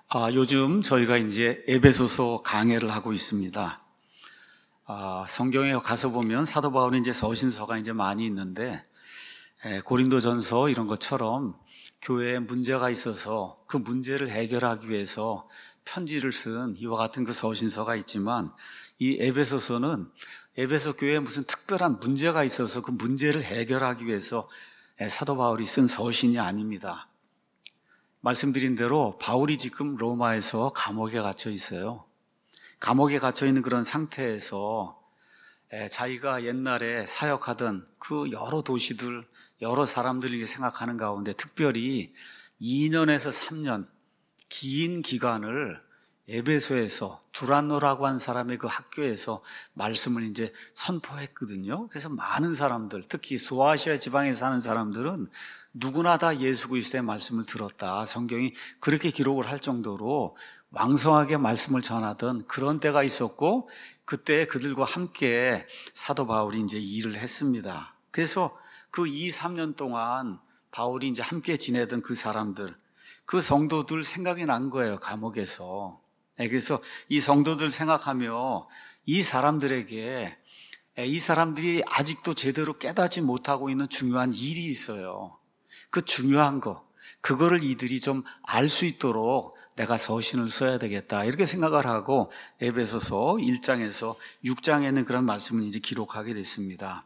요즘 저희가 이제 에베소서 강해를 하고 있습니다. 성경에 가서 보면 사도 바울이 이제 서신서가 이제 많이 있는데, 고린도전서 이런 것처럼 교회에 문제가 있어서 그 문제를 해결하기 위해서 편지를 쓴 이와 같은 그 서신서가 있지만, 이 에베소서는 에베소 교회에 무슨 특별한 문제가 있어서 그 문제를 해결하기 위해서 사도 바울이 쓴 서신이 아닙니다. 말씀드린 대로 바울이 지금 로마에서 감옥에 갇혀 있어요. 감옥에 갇혀 있는 그런 상태에서 자기가 옛날에 사역하던 그 여러 도시들, 여러 사람들이 생각하는 가운데 특별히 2년에서 3년 긴 기간을 에베소에서 두란노라고 한 사람의 그 학교에서 말씀을 이제 선포했거든요. 그래서 많은 사람들, 특히 소아시아 지방에 사는 사람들은 누구나 다 예수 그리스도의 말씀을 들었다. 성경이 그렇게 기록을 할 정도로 왕성하게 말씀을 전하던 그런 때가 있었고, 그때 그들과 함께 사도 바울이 이제 일을 했습니다. 그래서 그 2, 3년 동안 바울이 이제 함께 지내던 그 사람들, 그 성도들 생각이 난 거예요, 감옥에서. 그래서 이 성도들 생각하며 이 사람들에게, 이 사람들이 아직도 제대로 깨닫지 못하고 있는 중요한 일이 있어요. 그 중요한 거, 그거를 이들이 좀 알 수 있도록 내가 서신을 써야 되겠다, 이렇게 생각을 하고 에베소서 1장에서 6장에는 그런 말씀을 이제 기록하게 됐습니다.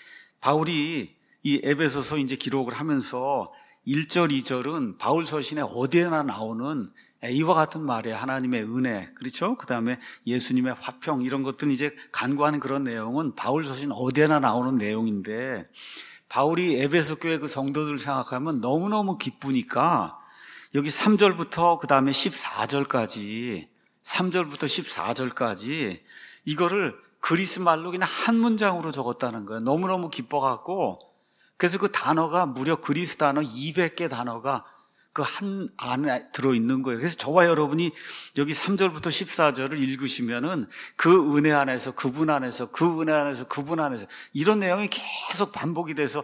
바울이 이 에베소서 이제 기록을 하면서 1절, 2절은 바울 서신에 어디에나 나오는 이와 같은 말에 하나님의 은혜, 그렇죠? 그 다음에 예수님의 화평, 이런 것들은 이제 간구하는 그런 내용은 바울 서신 어디에나 나오는 내용인데, 바울이 에베소 교회 그 성도들을 생각하면 너무너무 기쁘니까 여기 3절부터 그 다음에 14절까지, 3절부터 14절까지 이거를 그리스 말로 그냥 한 문장으로 적었다는 거예요. 너무너무 기뻐갖고, 그래서 그 단어가 무려 그리스 단어 200개 단어가 그 한 안에 들어있는 거예요. 그래서 저와 여러분이 여기 3절부터 14절을 읽으시면은 그 은혜 안에서, 그분 안에서, 그 은혜 안에서, 그분 안에서, 이런 내용이 계속 반복이 돼서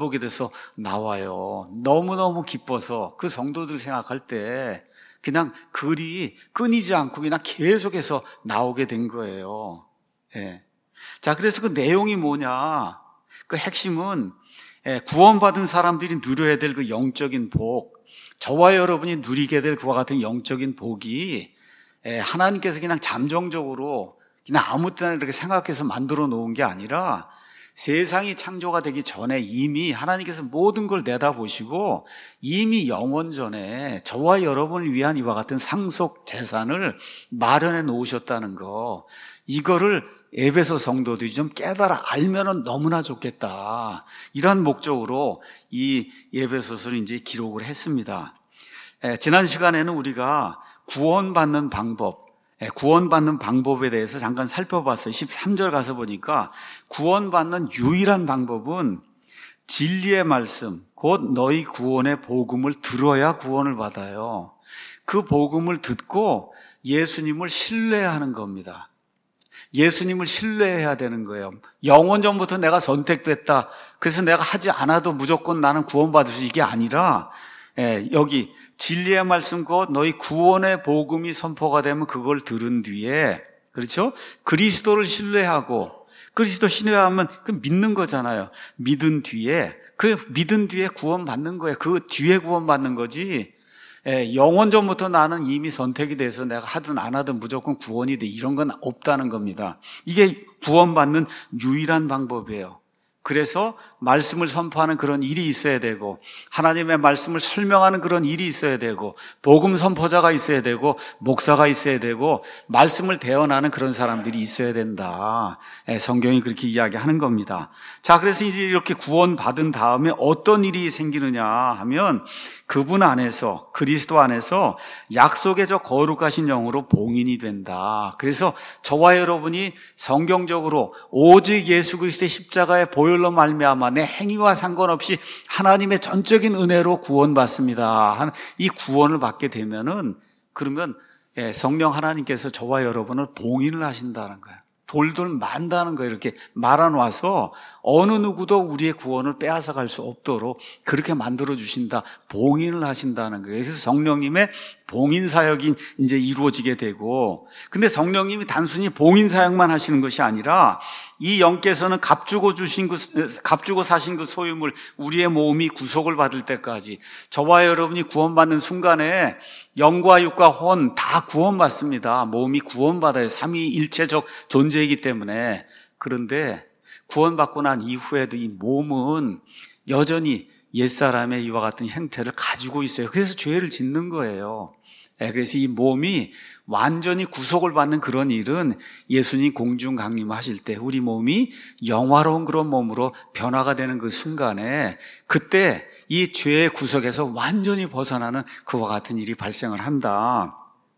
나와요. 너무너무 기뻐서 그 성도들 생각할 때 그냥 글이 끊이지 않고 그냥 계속해서 나오게 된 거예요. 자, 그래서 그 내용이 뭐냐? 그 핵심은 구원받은 사람들이 누려야 될 그 영적인 복, 저와 여러분이 누리게 될 그와 같은 영적인 복이 하나님께서 그냥 잠정적으로 그냥 아무 때나 이렇게 생각해서 만들어 놓은 게 아니라 세상이 창조가 되기 전에 이미 하나님께서 모든 걸 내다보시고 이미 영원 전에 저와 여러분을 위한 이와 같은 상속 재산을 마련해 놓으셨다는 거, 이거를 에베소 성도들이 좀 깨달아 알면은 너무나 좋겠다, 이런 목적으로 이 에베소서를 이제 기록을 했습니다. 지난 시간에는 우리가 구원받는 방법에 대해서 잠깐 살펴봤어요. 13절 가서 보니까 구원받는 유일한 방법은 진리의 말씀, 곧 너희 구원의 복음을 들어야 구원을 받아요. 그 복음을 듣고 예수님을 신뢰하는 겁니다. 예수님을 신뢰해야 되는 거예요. 영원 전부터 내가 선택됐다, 그래서 내가 하지 않아도 무조건 나는 구원받을 수, 이게 아니라 여기 진리의 말씀 곧 너희 구원의 복음이 선포가 되면 그걸 들은 뒤에, 그렇죠? 그리스도를 신뢰하고, 그리스도 신뢰하면 그 믿는 거잖아요. 믿은 뒤에 구원받는 거예요. 그 뒤에 구원받는 거지, 영원 전부터 나는 이미 선택이 돼서 내가 하든 안 하든 무조건 구원이 돼, 이런 건 없다는 겁니다. 이게 구원받는 유일한 방법이에요. 그래서 말씀을 선포하는 그런 일이 있어야 되고, 하나님의 말씀을 설명하는 그런 일이 있어야 되고, 복음 선포자가 있어야 되고, 목사가 있어야 되고, 말씀을 대언하는 그런 사람들이 있어야 된다. 성경이 그렇게 이야기하는 겁니다. 자, 그래서 이제 이렇게 구원받은 다음에 어떤 일이 생기느냐 하면, 그분 안에서, 그리스도 안에서 약속의 저 거룩하신 영으로 봉인이 된다. 그래서 저와 여러분이 성경적으로 오직 예수 그리스도의 십자가의 보혈로 말미암아 내 행위와 상관없이 하나님의 전적인 은혜로 구원받습니다 하는 이 구원을 받게 되면은, 그러면 성령 하나님께서 저와 여러분을 봉인을 하신다는 거예요. 돌돌 만다는 거예요. 이렇게 말아놔서 어느 누구도 우리의 구원을 빼앗아 갈 수 없도록 그렇게 만들어 주신다. 봉인을 하신다는 거예요. 그래서 성령님의 봉인 사역이 이제 이루어지게 되고, 근데 성령님이 단순히 봉인 사역만 하시는 것이 아니라 이 영께서는 값주고 사신 그 소유물, 우리의 몸이 구속을 받을 때까지, 저와 여러분이 구원받는 순간에 영과 육과 혼 다 구원받습니다. 몸이 구원받아요. 삼위일체적 존재이기 때문에. 그런데 구원받고 난 이후에도 이 몸은 여전히 옛사람의 이와 같은 형태를 가지고 있어요. 그래서 죄를 짓는 거예요. 그래서 이 몸이 완전히 구속을 받는 그런 일은 예수님 공중 강림하실 때 우리 몸이 영화로운 그런 몸으로 변화가 되는 그 순간에, 그때 이 죄의 구속에서 완전히 벗어나는 그와 같은 일이 발생을 한다.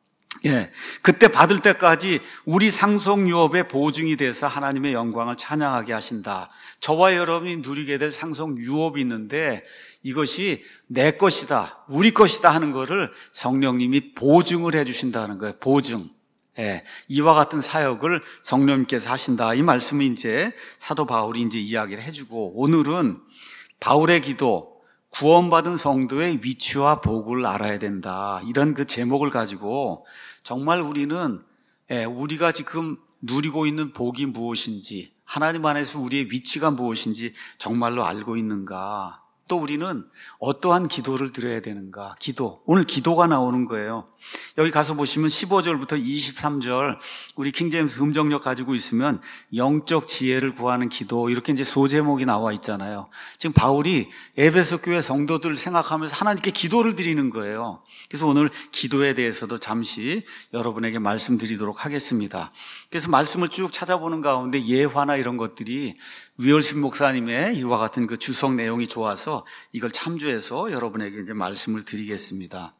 그때 받을 때까지 우리 상속 유업의 보증이 돼서 하나님의 영광을 찬양하게 하신다. 저와 여러분이 누리게 될 상속 유업이 있는데 이것이 내 것이다, 우리 것이다 하는 거를 성령님이 보증을 해 주신다는 거예요. 보증. 이와 같은 사역을 성령님께서 하신다. 이 말씀을 이제 사도 바울이 이제 이야기를 해주고, 오늘은 바울의 기도, 구원받은 성도의 위치와 복을 알아야 된다. 이런 그 제목을 가지고 정말 우리는 우리가 지금 누리고 있는 복이 무엇인지, 하나님 안에서 우리의 위치가 무엇인지 정말로 알고 있는가? 또 우리는 어떠한 기도를 드려야 되는가? 기도. 오늘 기도가 나오는 거예요. 여기 가서 보시면 15절부터 23절, 우리 킹제임스 음정력 가지고 있으면 영적 지혜를 구하는 기도, 이렇게 이제 소제목이 나와 있잖아요. 지금 바울이 에베소 교회 성도들을 생각하면서 하나님께 기도를 드리는 거예요. 그래서 오늘 기도에 대해서도 잠시 여러분에게 말씀드리도록 하겠습니다. 그래서 말씀을 쭉 찾아보는 가운데 예화나 이런 것들이 위얼신 목사님의 이와 같은 그 주석 내용이 좋아서 이걸 참조해서 여러분에게 이제 말씀을 드리겠습니다.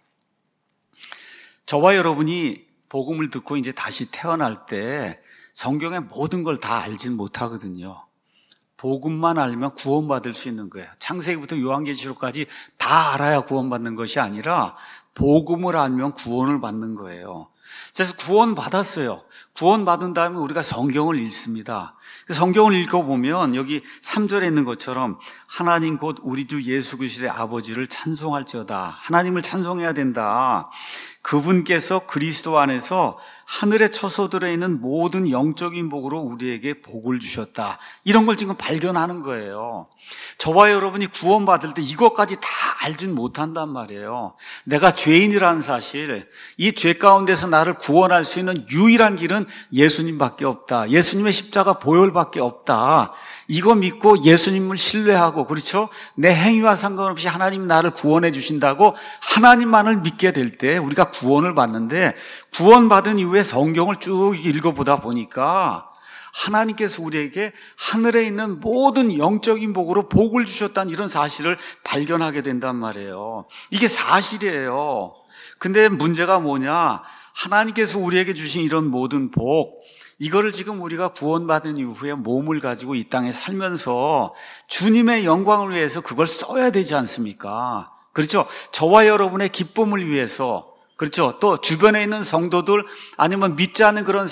저와 여러분이 복음을 듣고 이제 다시 태어날 때 성경의 모든 걸 다 알진 못하거든요. 복음만 알면 구원받을 수 있는 거예요. 창세기부터 요한계시록까지 다 알아야 구원받는 것이 아니라 복음을 알면 구원을 받는 거예요. 그래서 구원받았어요. 구원받은 다음에 우리가 성경을 읽습니다. 성경을 읽어보면 여기 3절에 있는 것처럼 하나님 곧 우리 주 예수 그리스도의 아버지를 찬송할지어다. 하나님을 찬송해야 된다. 그분께서 그리스도 안에서 하늘의 처소들에 있는 모든 영적인 복으로 우리에게 복을 주셨다. 이런 걸 지금 발견하는 거예요. 저와 여러분이 구원받을 때 이것까지 다 알진 못한단 말이에요. 내가 죄인이라는 사실, 이 죄 가운데서 나를 구원할 수 있는 유일한 길은 예수님밖에 없다. 예수님의 십자가 보혈밖에 없다. 이거 믿고 예수님을 신뢰하고, 그렇죠? 내 행위와 상관없이 하나님이 나를 구원해 주신다고 하나님만을 믿게 될 때 우리가 구원을 받는데, 구원받은 이후에 성경을 쭉 읽어보다 보니까 하나님께서 우리에게 하늘에 있는 모든 영적인 복으로 복을 주셨다는 이런 사실을 발견하게 된단 말이에요. 이게 사실이에요. 근데 문제가 뭐냐? 하나님께서 우리에게 주신 이런 모든 복, 이거를 지금 우리가 구원받은 이후에 몸을 가지고 이 땅에 살면서 주님의 영광을 위해서 그걸 써야 되지 않습니까? 그렇죠? 저와 여러분의 기쁨을 위해서, 그렇죠? 또 주변에 있는 성도들 아니면 믿지 않는 그런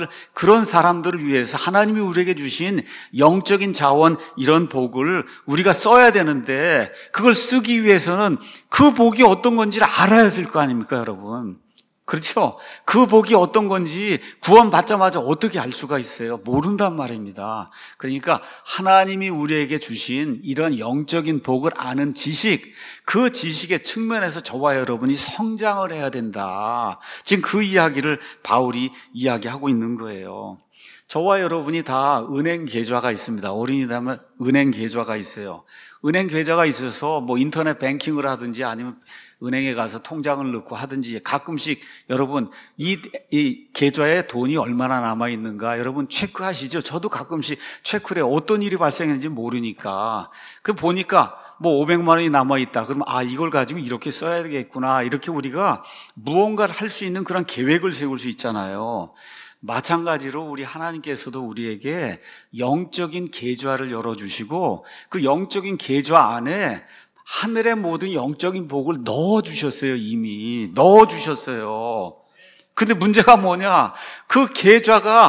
사람들을 위해서 하나님이 우리에게 주신 영적인 자원, 이런 복을 우리가 써야 되는데, 그걸 쓰기 위해서는 그 복이 어떤 건지를 알아야 될 거 아닙니까, 여러분? 그렇죠? 그 복이 어떤 건지 구원받자마자 어떻게 알 수가 있어요? 모른단 말입니다. 그러니까 하나님이 우리에게 주신 이런 영적인 복을 아는 지식, 그 지식의 측면에서 저와 여러분이 성장을 해야 된다. 지금 그 이야기를 바울이 이야기하고 있는 거예요. 저와 여러분이 다 은행 계좌가 있습니다. 어린이라면 은행 계좌가 있어요. 은행 계좌가 있어서 뭐 인터넷 뱅킹을 하든지 아니면 은행에 가서 통장을 넣고 하든지 가끔씩 여러분 이 계좌에 돈이 얼마나 남아 있는가 여러분 체크하시죠? 저도 가끔씩 체크를 해요. 어떤 일이 발생했는지 모르니까. 그 보니까 뭐 500만 원이 남아 있다. 그러면 이걸 가지고 이렇게 써야 되겠구나. 이렇게 우리가 무언가를 할 수 있는 그런 계획을 세울 수 있잖아요. 마찬가지로 우리 하나님께서도 우리에게 영적인 계좌를 열어주시고 그 영적인 계좌 안에 하늘의 모든 영적인 복을 넣어주셨어요. 이미 넣어주셨어요. 근데 문제가 뭐냐? 그 계좌가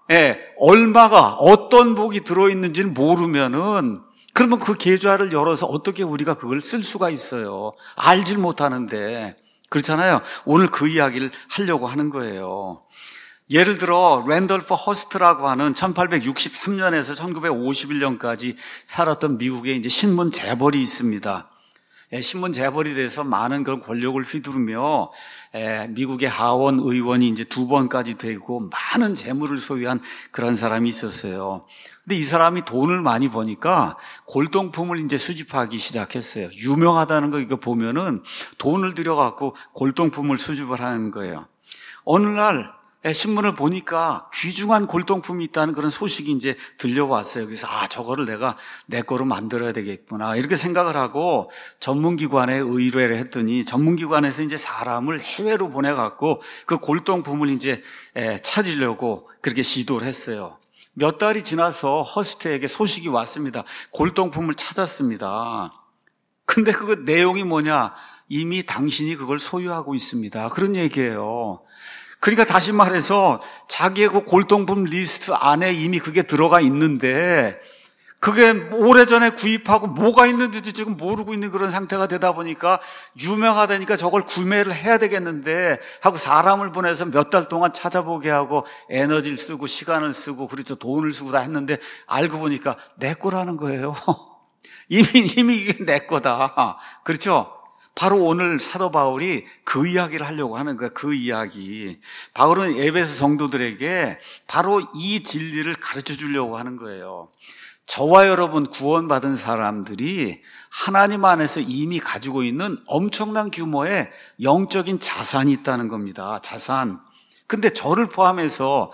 얼마가 어떤 복이 들어있는지를 모르면은 그러면 그 계좌를 열어서 어떻게 우리가 그걸 쓸 수가 있어요. 알질 못하는데. 그렇잖아요. 오늘 그 이야기를 하려고 하는 거예요. 예를 들어 랜돌프 허스트라고 하는 1863년에서 1951년까지 살았던 미국의 이제 신문 재벌이 있습니다. 신문 재벌이 돼서 많은 그런 권력을 휘두르며 미국의 하원 의원이 이제 2번까지 되고 많은 재물을 소유한 그런 사람이 있었어요. 근데 이 사람이 돈을 많이 버니까 골동품을 이제 수집하기 시작했어요. 유명하다는 거 이거 보면은 돈을 들여갖고 골동품을 수집을 하는 거예요. 어느 날 신문을 보니까 귀중한 골동품이 있다는 그런 소식이 이제 들려왔어요. 그래서 저거를 내가 내 거로 만들어야 되겠구나 이렇게 생각을 하고 전문기관에 의뢰를 했더니 전문기관에서 이제 사람을 해외로 보내갖고 그 골동품을 이제 찾으려고 그렇게 시도를 했어요. 몇 달이 지나서 허스트에게 소식이 왔습니다. 골동품을 찾았습니다. 근데 그 내용이 뭐냐? 이미 당신이 그걸 소유하고 있습니다. 그런 얘기예요. 그러니까 다시 말해서 자기의 그 골동품 리스트 안에 이미 그게 들어가 있는데 그게 오래전에 구입하고 뭐가 있는지도 지금 모르고 있는 그런 상태가 되다 보니까 유명하다니까 저걸 구매를 해야 되겠는데 하고 사람을 보내서 몇 달 동안 찾아보게 하고 에너지를 쓰고 시간을 쓰고 그렇죠. 돈을 쓰고 다 했는데 알고 보니까 내 거라는 거예요. 이미 이게 내 거다. 그렇죠? 바로 오늘 사도 바울이 그 이야기를 하려고 하는 거예요. 그 이야기. 바울은 에베소 성도들에게 바로 이 진리를 가르쳐 주려고 하는 거예요. 저와 여러분 구원받은 사람들이 하나님 안에서 이미 가지고 있는 엄청난 규모의 영적인 자산이 있다는 겁니다. 자산. 근데 저를 포함해서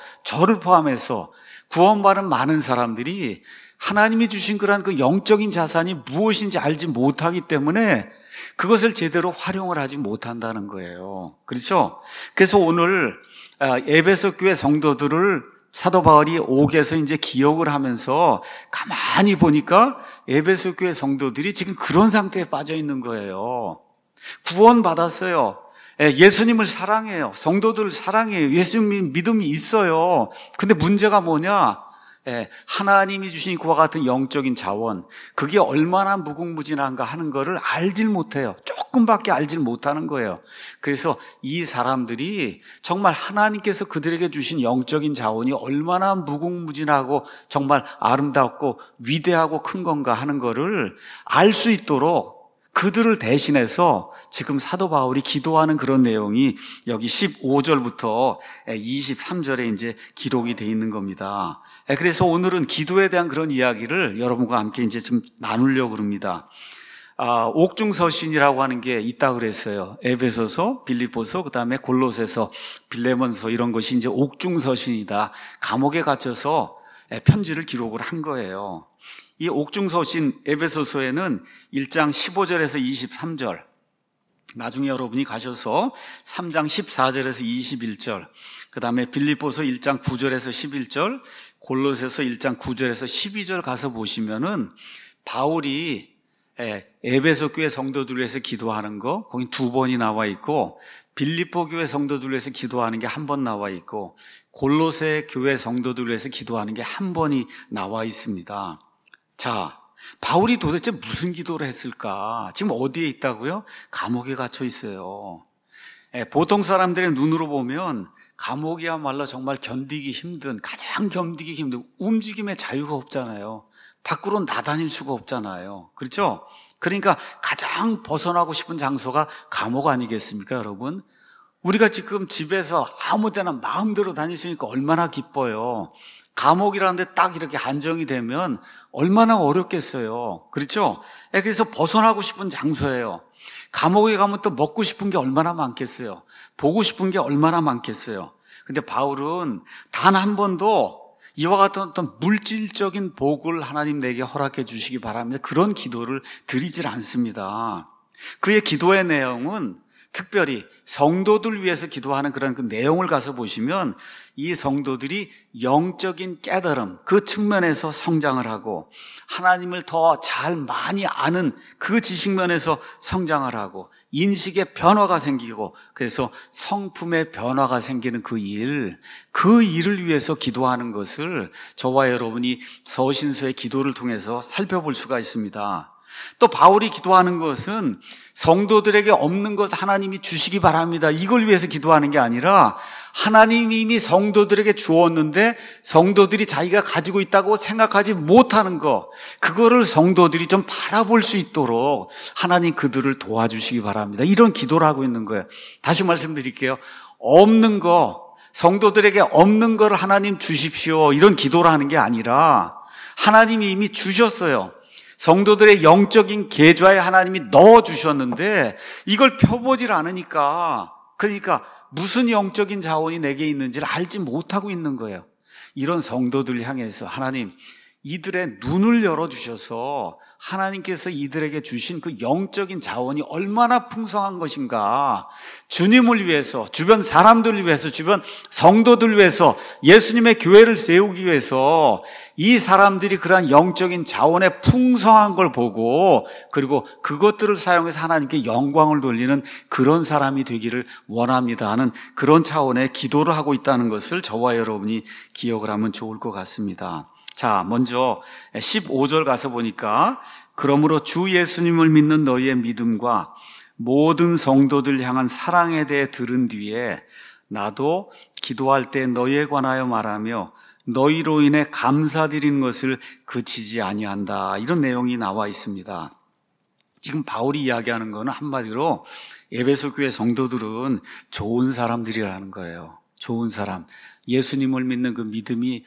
구원받은 많은 사람들이 하나님이 주신 그런 그 영적인 자산이 무엇인지 알지 못하기 때문에 그것을 제대로 활용을 하지 못한다는 거예요. 그렇죠? 그래서 오늘 에베소 교회 성도들을 사도 바울이 옥에서 이제 기억을 하면서 가만히 보니까 에베소 교회 성도들이 지금 그런 상태에 빠져 있는 거예요. 구원받았어요. 예수님을 사랑해요. 성도들을 사랑해요. 예수님 믿음이 있어요. 근데 문제가 뭐냐? 하나님이 주신 그와 같은 영적인 자원, 그게 얼마나 무궁무진한가 하는 거를 알질 못해요. 조금밖에 알질 못하는 거예요. 그래서 이 사람들이 정말 하나님께서 그들에게 주신 영적인 자원이 얼마나 무궁무진하고 정말 아름답고 위대하고 큰 건가 하는 거를 알 수 있도록 그들을 대신해서 지금 사도 바울이 기도하는 그런 내용이 여기 15절부터 23절에 이제 기록이 되어 있는 겁니다. 그래서 오늘은 기도에 대한 그런 이야기를 여러분과 함께 이제 좀 나누려고 합니다. 옥중서신이라고 하는 게 있다 그랬어요. 에베소서, 빌립보서, 그다음에 골로새서, 빌레몬서 이런 것이 이제 옥중서신이다. 감옥에 갇혀서 편지를 기록을 한 거예요. 이 옥중서신 에베소서에는 1장 15절에서 23절, 나중에 여러분이 가셔서 3장 14절에서 21절, 그 다음에 빌립보서 1장 9절에서 11절, 골로새서 1장 9절에서 12절 가서 보시면은 바울이 에베소 교회 성도들 위해서 기도하는 거 거기 2번이 나와 있고, 빌립보 교회 성도들 위해서 기도하는 게 1번 나와 있고, 골로새 교회 성도들 위해서 기도하는 게 1번이 나와 있습니다. 자, 바울이 도대체 무슨 기도를 했을까? 지금 어디에 있다고요? 감옥에 갇혀 있어요. 보통 사람들의 눈으로 보면 감옥이야말로 정말 가장 견디기 힘든 움직임의 자유가 없잖아요. 밖으로 나다닐 수가 없잖아요. 그렇죠? 그러니까 가장 벗어나고 싶은 장소가 감옥 아니겠습니까, 여러분? 우리가 지금 집에서 아무 데나 마음대로 다닐 수 있으니까 얼마나 기뻐요. 감옥이라는 데 딱 이렇게 한정이 되면 얼마나 어렵겠어요. 그렇죠? 그래서 벗어나고 싶은 장소예요. 감옥에 가면 또 먹고 싶은 게 얼마나 많겠어요. 보고 싶은 게 얼마나 많겠어요. 근데 바울은 단 한 번도 이와 같은 어떤 물질적인 복을 하나님 내게 허락해 주시기 바랍니다. 그런 기도를 드리질 않습니다. 그의 기도의 내용은 특별히 성도들 위해서 기도하는 그런 그 내용을 가서 보시면 이 성도들이 영적인 깨달음, 그 측면에서 성장을 하고 하나님을 더 잘 많이 아는 그 지식면에서 성장을 하고 인식의 변화가 생기고 그래서 성품의 변화가 생기는 그 일을 위해서 기도하는 것을 저와 여러분이 서신서의 기도를 통해서 살펴볼 수가 있습니다. 또 바울이 기도하는 것은 성도들에게 없는 것 하나님이 주시기 바랍니다. 이걸 위해서 기도하는 게 아니라 하나님이 이미 성도들에게 주었는데 성도들이 자기가 가지고 있다고 생각하지 못하는 거, 그거를 성도들이 좀 바라볼 수 있도록 하나님 그들을 도와주시기 바랍니다. 이런 기도를 하고 있는 거예요. 다시 말씀드릴게요. 없는 거, 성도들에게 없는 걸 하나님 주십시오, 이런 기도를 하는 게 아니라 하나님이 이미 주셨어요. 성도들의 영적인 계좌에 하나님이 넣어주셨는데 이걸 펴보질 않으니까, 그러니까 무슨 영적인 자원이 내게 있는지를 알지 못하고 있는 거예요. 이런 성도들 향해서 하나님, 이들의 눈을 열어주셔서 하나님께서 이들에게 주신 그 영적인 자원이 얼마나 풍성한 것인가, 주님을 위해서, 주변 사람들을 위해서, 주변 성도들 위해서, 예수님의 교회를 세우기 위해서 이 사람들이 그러한 영적인 자원의 풍성한 걸 보고 그리고 그것들을 사용해서 하나님께 영광을 돌리는 그런 사람이 되기를 원합니다 하는 그런 차원의 기도를 하고 있다는 것을 저와 여러분이 기억을 하면 좋을 것 같습니다. 자, 먼저 15절 가서 보니까 그러므로 주 예수님을 믿는 너희의 믿음과 모든 성도들 향한 사랑에 대해 들은 뒤에 나도 기도할 때 너희에 관하여 말하며 너희로 인해 감사드리는 것을 그치지 아니한다. 이런 내용이 나와 있습니다. 지금 바울이 이야기하는 거는 한마디로 에베소 교회 성도들은 좋은 사람들이라는 거예요. 좋은 사람. 예수님을 믿는 그 믿음이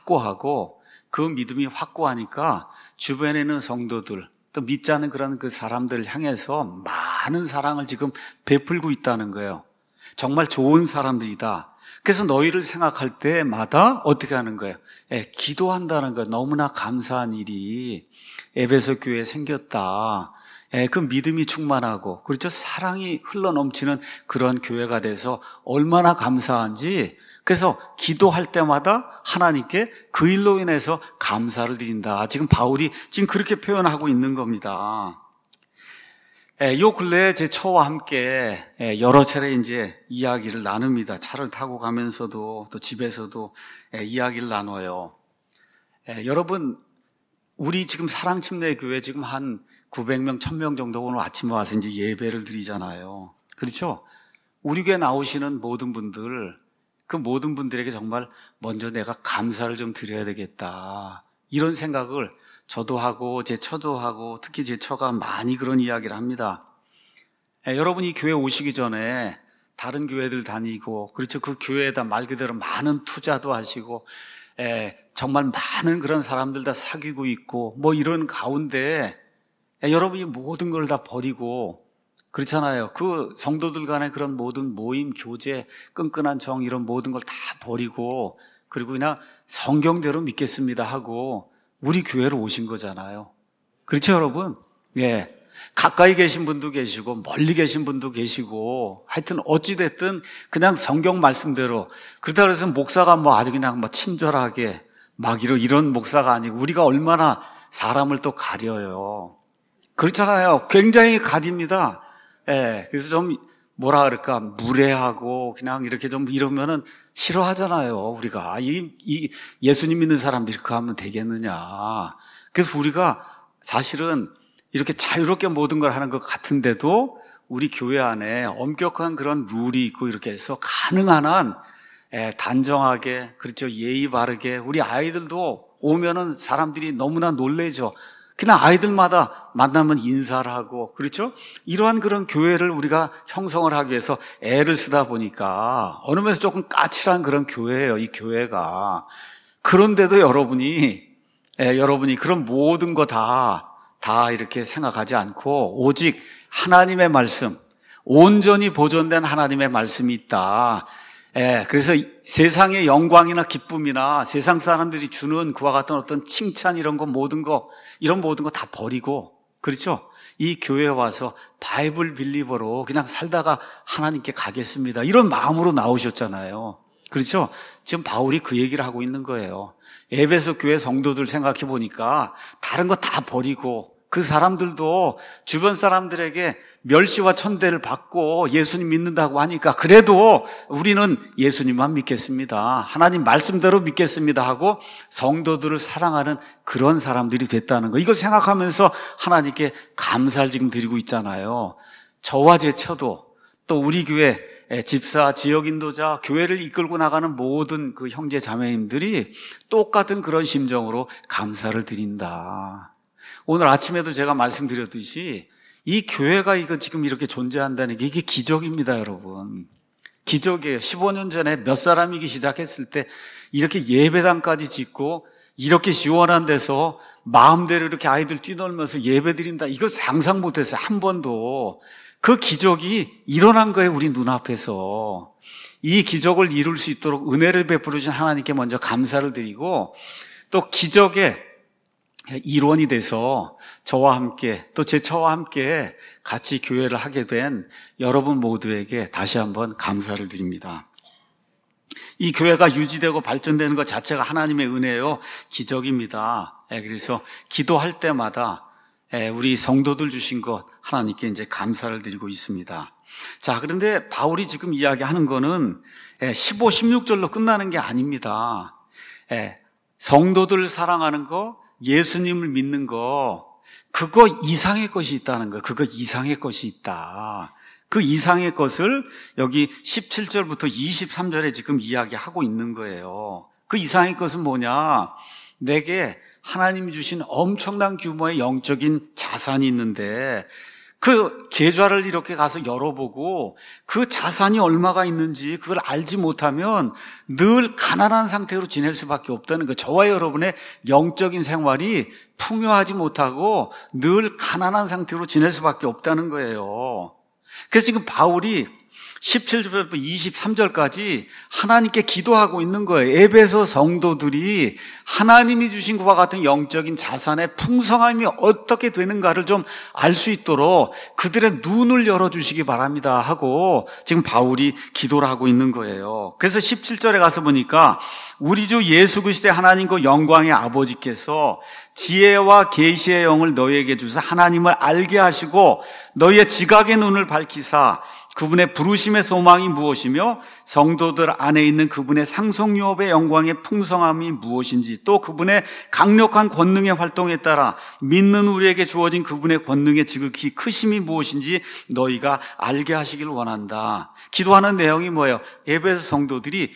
확고하고 그 믿음이 확고하니까 주변에 있는 성도들, 또 믿지 않는 그런 그 사람들을 향해서 많은 사랑을 지금 베풀고 있다는 거예요. 정말 좋은 사람들이다. 그래서 너희를 생각할 때마다 어떻게 하는 거예요? 기도한다는 거예요. 너무나 감사한 일이 에베소 교회에 생겼다. 그 믿음이 충만하고, 그렇죠? 사랑이 흘러넘치는 그런 교회가 돼서 얼마나 감사한지, 그래서 기도할 때마다 하나님께 그 일로 인해서 감사를 드린다. 지금 바울이 지금 그렇게 표현하고 있는 겁니다. 요 근래에 제 처와 함께 여러 차례 이제 이야기를 나눕니다. 차를 타고 가면서도 또 집에서도 이야기를 나눠요. 여러분, 우리 지금 사랑침례교회 지금 한 900명, 1000명 정도 오늘 아침에 와서 이제 예배를 드리잖아요. 그렇죠? 우리 교회 나오시는 모든 분들, 그 모든 분들에게 정말 먼저 내가 감사를 좀 드려야 되겠다. 이런 생각을 저도 하고 제 처도 하고 특히 제 처가 많이 그런 이야기를 합니다. 여러분이 교회 오시기 전에 다른 교회들 다니고, 그렇죠? 그 교회에다 말 그대로 많은 투자도 하시고, 정말 많은 그런 사람들 다 사귀고 있고 뭐 이런 가운데 여러분이 모든 걸 다 버리고, 그렇잖아요. 그 성도들 간의 그런 모든 모임, 교제, 끈끈한 정 이런 모든 걸 다 버리고 그리고 그냥 성경대로 믿겠습니다 하고 우리 교회로 오신 거잖아요. 그렇죠, 여러분? 예. 가까이 계신 분도 계시고 멀리 계신 분도 계시고 하여튼 어찌됐든 그냥 성경 말씀대로, 그렇다고 해서 목사가 뭐 아주 그냥 뭐 친절하게 막 이런 목사가 아니고 우리가 얼마나 사람을 또 가려요. 그렇잖아요. 굉장히 가립니다. 예, 그래서 좀 뭐라 그럴까, 무례하고 그냥 이렇게 좀 이러면은 싫어하잖아요. 우리가 이 예수님 믿는 사람들이 그렇게 하면 되겠느냐. 그래서 우리가 사실은 이렇게 자유롭게 모든 걸 하는 것 같은데도 우리 교회 안에 엄격한 그런 룰이 있고 이렇게 해서 가능한 한 단정하게, 그렇죠, 예의 바르게, 우리 아이들도 오면은 사람들이 너무나 놀래죠. 그냥 아이들마다 만나면 인사를 하고, 그렇죠? 이러한 그런 교회를 우리가 형성을 하기 위해서 애를 쓰다 보니까 어느 면에서 조금 까칠한 그런 교회예요, 이 교회가. 그런데도 여러분이 그런 모든 거 다 이렇게 생각하지 않고 오직 하나님의 말씀, 온전히 보존된 하나님의 말씀이 있다. 그래서 세상의 영광이나 기쁨이나 세상 사람들이 주는 그와 같은 어떤 칭찬 이런 거 모든 거 다 버리고, 그렇죠? 이 교회에 와서 바이블 빌리버로 그냥 살다가 하나님께 가겠습니다. 이런 마음으로 나오셨잖아요. 그렇죠? 지금 바울이 그 얘기를 하고 있는 거예요. 에베소 교회 성도들 생각해 보니까 다른 거 다 버리고 그 사람들도 주변 사람들에게 멸시와 천대를 받고 예수님 믿는다고 하니까 그래도 우리는 예수님만 믿겠습니다. 하나님 말씀대로 믿겠습니다 하고 성도들을 사랑하는 그런 사람들이 됐다는 거. 이걸 생각하면서 하나님께 감사를 지금 드리고 있잖아요. 저와 제 처도 또 우리 교회 집사, 지역 인도자, 교회를 이끌고 나가는 모든 그 형제 자매님들이 똑같은 그런 심정으로 감사를 드린다. 오늘 아침에도 제가 말씀드렸듯이 이 교회가 이거 지금 이렇게 존재한다는 게 이게 기적입니다, 여러분. 기적이에요. 15년 전에 몇 사람이기 시작했을 때 이렇게 예배당까지 짓고 이렇게 시원한 데서 마음대로 이렇게 아이들 뛰놀면서 예배 드린다. 이거 상상 못했어요. 한 번도. 그 기적이 일어난 거예요, 우리 눈앞에서. 이 기적을 이룰 수 있도록 은혜를 베풀어 주신 하나님께 먼저 감사를 드리고 또 기적의 일원이 돼서 저와 함께 또 제 처와 함께 같이 교회를 하게 된 여러분 모두에게 다시 한번 감사를 드립니다. 이 교회가 유지되고 발전되는 것 자체가 하나님의 은혜요, 기적입니다. 그래서 기도할 때마다 우리 성도들 주신 것 하나님께 이제 감사를 드리고 있습니다. 자, 그런데 바울이 지금 이야기하는 거는 15, 16절로 끝나는 게 아닙니다. 성도들 사랑하는 거, 예수님을 믿는 거, 그거 이상의 것이 있다는 거, 그거 이상의 것이 있다. 그 이상의 것을 여기 17절부터 23절에 지금 이야기하고 있는 거예요. 그 이상의 것은 뭐냐? 내게 하나님이 주신 엄청난 규모의 영적인 자산이 있는데 그 계좌를 이렇게 가서 열어보고 그 자산이 얼마가 있는지 그걸 알지 못하면 늘 가난한 상태로 지낼 수밖에 없다는 거. 저와 여러분의 영적인 생활이 풍요하지 못하고 늘 가난한 상태로 지낼 수밖에 없다는 거예요. 그래서 지금 바울이 17절부터 23절까지 하나님께 기도하고 있는 거예요. 에베소 성도들이 하나님이 주신 것과 같은 영적인 자산의 풍성함이 어떻게 되는가를 좀 알 수 있도록 그들의 눈을 열어주시기 바랍니다 하고 지금 바울이 기도를 하고 있는 거예요. 그래서 17절에 가서 보니까 우리 주 예수 그리스도의 하나님과 영광의 아버지께서 지혜와 계시의 영을 너희에게 주사 하나님을 알게 하시고 너희의 지각의 눈을 밝히사 그분의 부르심의 소망이 무엇이며 성도들 안에 있는 그분의 상속유업의 영광의 풍성함이 무엇인지 또 그분의 강력한 권능의 활동에 따라 믿는 우리에게 주어진 그분의 권능의 지극히 크심이 무엇인지 너희가 알게 하시길 원한다. 기도하는 내용이 뭐예요? 에베소 성도들이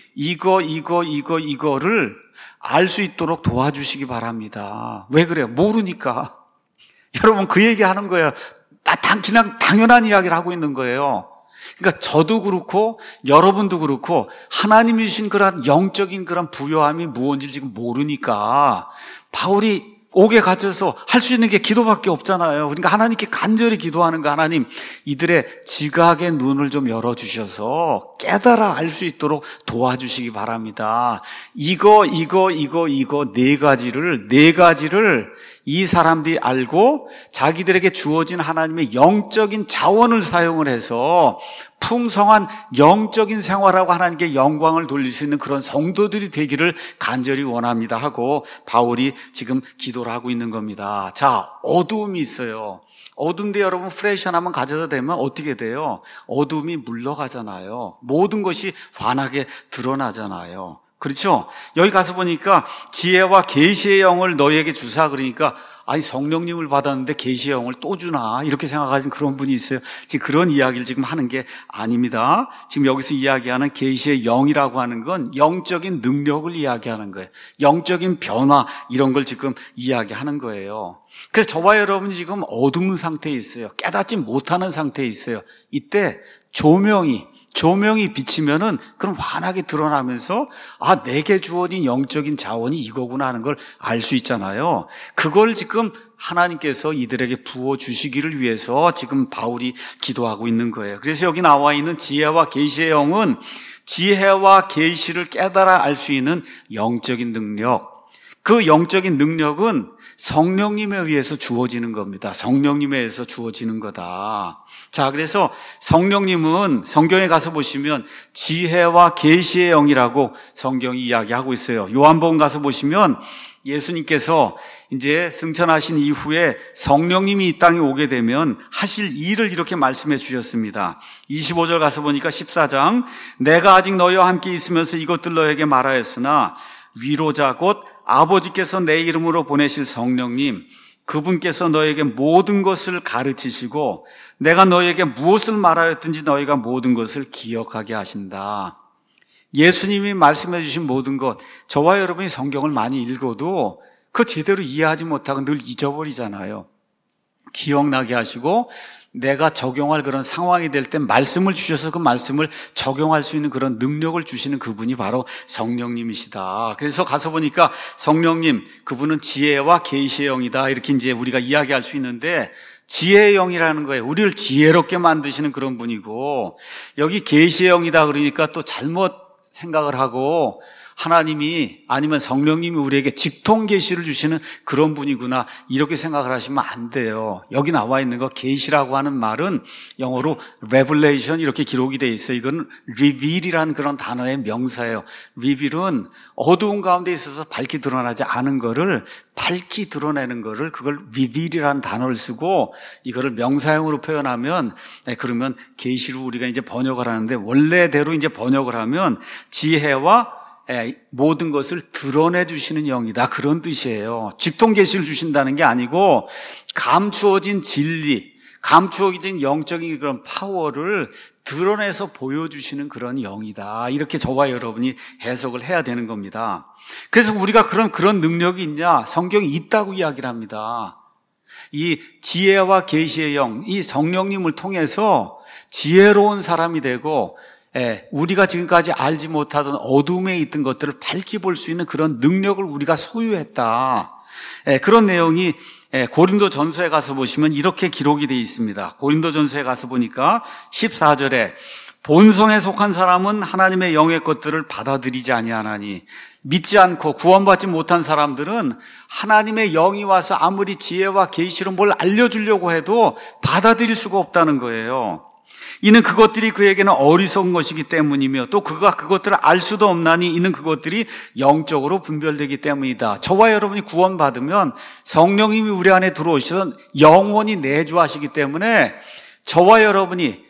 이거를 알 수 있도록 도와주시기 바랍니다. 왜 그래요? 모르니까. 여러분 그 얘기하는 거예요. 그냥 당연한 이야기를 하고 있는 거예요. 그러니까 저도 그렇고 여러분도 그렇고 하나님이 주신 그런 영적인 그런 부요함이 무엇인지 지금 모르니까 바울이 옥에 갇혀서 할 수 있는 게 기도밖에 없잖아요. 그러니까 하나님께 간절히 기도하는 거, 하나님 이들의 지각의 눈을 좀 열어주셔서 깨달아 알 수 있도록 도와주시기 바랍니다. 이거 네 가지를 이 사람들이 알고 자기들에게 주어진 하나님의 영적인 자원을 사용을 해서 풍성한 영적인 생활하고 하나님께 영광을 돌릴 수 있는 그런 성도들이 되기를 간절히 원합니다 하고 바울이 지금 기도를 하고 있는 겁니다. 자, 어두움이 있어요. 어두운데 여러분 플래시 하나만 가져다 대면 어떻게 돼요? 어두움이 물러가잖아요. 모든 것이 환하게 드러나잖아요. 그렇죠? 여기 가서 보니까 지혜와 계시의 영을 너희에게 주사 그러니까 아니 성령님을 받았는데 계시의 영을 또 주나 이렇게 생각하시는 그런 분이 있어요. 지금 그런 이야기를 지금 하는 게 아닙니다. 지금 여기서 이야기하는 계시의 영이라고 하는 건 영적인 능력을 이야기하는 거예요. 영적인 변화 이런 걸 지금 이야기하는 거예요. 그래서 저와 여러분이 지금 어두운 상태에 있어요. 깨닫지 못하는 상태에 있어요. 이때 조명이 비치면은 그럼 환하게 드러나면서 아, 내게 주어진 영적인 자원이 이거구나 하는 걸 알 수 있잖아요. 그걸 지금 하나님께서 이들에게 부어주시기를 위해서 지금 바울이 기도하고 있는 거예요. 그래서 여기 나와 있는 지혜와 계시의 영은 지혜와 계시를 깨달아 알 수 있는 영적인 능력, 그 영적인 능력은 성령님에 의해서 주어지는 겁니다. 성령님에 의해서 주어지는 거다. 자, 그래서 성령님은 성경에 가서 보시면 지혜와 계시의 영이라고 성경이 이야기하고 있어요. 요한복음 가서 보시면 예수님께서 이제 승천하신 이후에 성령님이 이 땅에 오게 되면 하실 일을 이렇게 말씀해 주셨습니다. 25절 가서 보니까 14장, 내가 아직 너희와 함께 있으면서 이것들 너에게 말하였으나 위로자 곧 아버지께서 내 이름으로 보내실 성령님, 그분께서 너에게 모든 것을 가르치시고 내가 너에게 무엇을 말하였든지 너희가 모든 것을 기억하게 하신다. 예수님이 말씀해 주신 모든 것, 저와 여러분이 성경을 많이 읽어도 그거 제대로 이해하지 못하고 늘 잊어버리잖아요. 기억나게 하시고 내가 적용할 그런 상황이 될 때 말씀을 주셔서 그 말씀을 적용할 수 있는 그런 능력을 주시는 그분이 바로 성령님이시다. 그래서 가서 보니까 성령님, 그분은 지혜와 계시의 영이다. 이렇게 이제 우리가 이야기할 수 있는데 지혜의 영이라는 거예요. 우리를 지혜롭게 만드시는 그런 분이고, 여기 계시의 영이다 그러니까 또 잘못 생각을 하고 하나님이 아니면 성령님이 우리에게 직통 계시를 주시는 그런 분이구나 이렇게 생각을 하시면 안 돼요. 여기 나와 있는 거 계시라고 하는 말은 영어로 revelation 이렇게 기록이 돼 있어요. 이건 reveal이라는 그런 단어의 명사예요. reveal은 어두운 가운데 있어서 밝히 드러나지 않은 거를 밝히 드러내는 거를 그걸 reveal이라는 단어를 쓰고 이거를 명사형으로 표현하면 그러면 계시로 우리가 이제 번역을 하는데 원래대로 이제 번역을 하면 지혜와 모든 것을 드러내 주시는 영이다. 그런 뜻이에요. 직통 계시를 주신다는 게 아니고 감추어진 진리, 감추어진 영적인 그런 파워를 드러내서 보여주시는 그런 영이다. 이렇게 저와 여러분이 해석을 해야 되는 겁니다. 그래서 우리가 그런 능력이 있냐? 성경이 있다고 이야기를 합니다. 이 지혜와 계시의 영, 이 성령님을 통해서 지혜로운 사람이 되고 우리가 지금까지 알지 못하던 어둠에 있던 것들을 밝히 볼 수 있는 그런 능력을 우리가 소유했다. 그런 내용이 고린도 전서에 가서 보시면 이렇게 기록이 되어 있습니다. 고린도 전서에 가서 보니까 14절에 본성에 속한 사람은 하나님의 영의 것들을 받아들이지 아니하나니 믿지 않고 구원받지 못한 사람들은 하나님의 영이 와서 아무리 지혜와 계시로 뭘 알려주려고 해도 받아들일 수가 없다는 거예요. 이는 그것들이 그에게는 어리석은 것이기 때문이며 또 그가 그것들을 알 수도 없나니 이는 그것들이 영적으로 분별되기 때문이다. 저와 여러분이 구원받으면 성령님이 우리 안에 들어오시던 영원히 내주하시기 때문에 저와 여러분이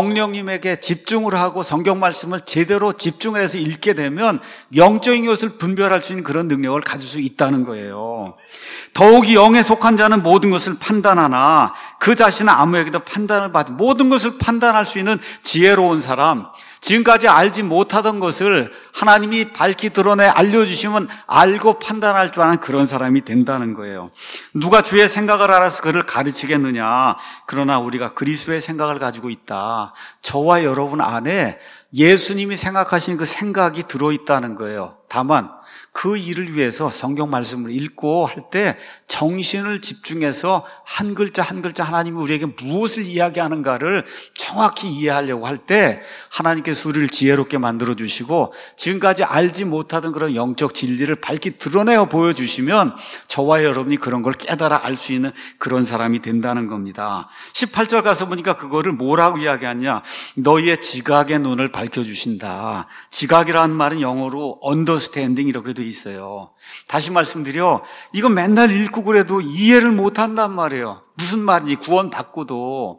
성령님에게 집중을 하고 성경 말씀을 제대로 집중해서 읽게 되면 영적인 것을 분별할 수 있는 그런 능력을 가질 수 있다는 거예요. 더욱이 영에 속한 자는 모든 것을 판단하나 그 자신은 아무에게도 판단을 받지 모든 것을 판단할 수 있는 지혜로운 사람, 지금까지 알지 못하던 것을 하나님이 밝히 드러내 알려주시면 알고 판단할 줄 아는 그런 사람이 된다는 거예요. 누가 주의 생각을 알아서 그를 가르치겠느냐. 그러나 우리가 그리스도의 생각을 가지고 있다. 저와 여러분 안에 예수님이 생각하신 그 생각이 들어있다는 거예요. 다만 그 일을 위해서 성경 말씀을 읽고 할 때 정신을 집중해서 한 글자 한 글자 하나님이 우리에게 무엇을 이야기하는가를 정확히 이해하려고 할 때 하나님께서 우리를 지혜롭게 만들어주시고 지금까지 알지 못하던 그런 영적 진리를 밝히 드러내어 보여주시면 저와 여러분이 그런 걸 깨달아 알 수 있는 그런 사람이 된다는 겁니다. 18절 가서 보니까 그거를 뭐라고 이야기하냐. 너희의 지각의 눈을 밝혀주신다. 지각이라는 말은 영어로 understanding 이렇게 돼 있어요. 다시 말씀드려 이거 맨날 읽고 그래도 이해를 못한단 말이에요. 무슨 말인지 구원받고도.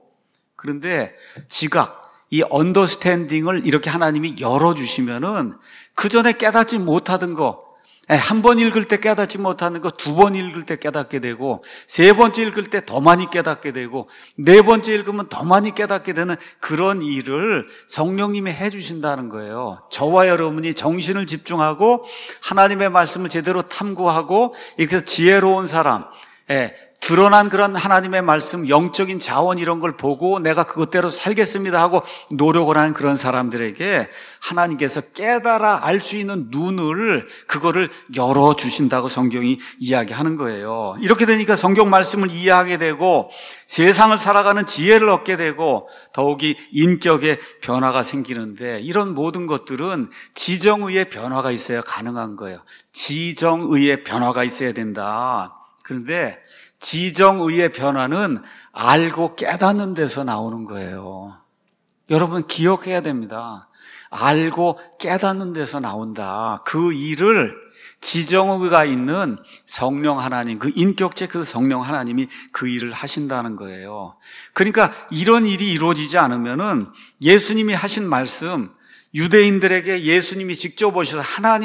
그런데 지각, 이 언더스탠딩을 이렇게 하나님이 열어주시면은 그 전에 깨닫지 못하던 거, 한 번 읽을 때 깨닫지 못하는 거 두 번 읽을 때 깨닫게 되고 세 번째 읽을 때 더 많이 깨닫게 되고 네 번째 읽으면 더 많이 깨닫게 되는 그런 일을 성령님이 해주신다는 거예요. 저와 여러분이 정신을 집중하고 하나님의 말씀을 제대로 탐구하고 이렇게 지혜로운 사람, 드러난 그런 하나님의 말씀, 영적인 자원 이런 걸 보고 내가 그것대로 살겠습니다 하고 노력을 하는 그런 사람들에게 하나님께서 깨달아 알 수 있는 눈을 그거를 열어주신다고 성경이 이야기하는 거예요. 이렇게 되니까 성경 말씀을 이해하게 되고 세상을 살아가는 지혜를 얻게 되고 더욱이 인격의 변화가 생기는데, 이런 모든 것들은 지정의의 변화가 있어야 가능한 거예요. 지정의의 변화가 있어야 된다. 그런데 지정의의 변화는 알고 깨닫는 데서 나오는 거예요. 여러분 기억해야 됩니다. 알고 깨닫는 데서 나온다. 그 일을 지정의가 있는 성령 하나님, 그 인격체 그 성령 하나님이 그 일을 하신다는 거예요. 그러니까 이런 일이 이루어지지 않으면은 예수님이 하신 말씀, 유대인들에게 예수님이 직접 오셔서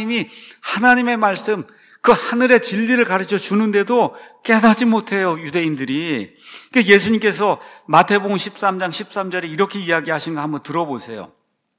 하나님의 말씀, 그 하늘의 진리를 가르쳐 주는데도 깨닫지 못해요, 유대인들이. 그러니까 예수님께서 마태복음 13장 13절에 이렇게 이야기하신 거 한번 들어보세요.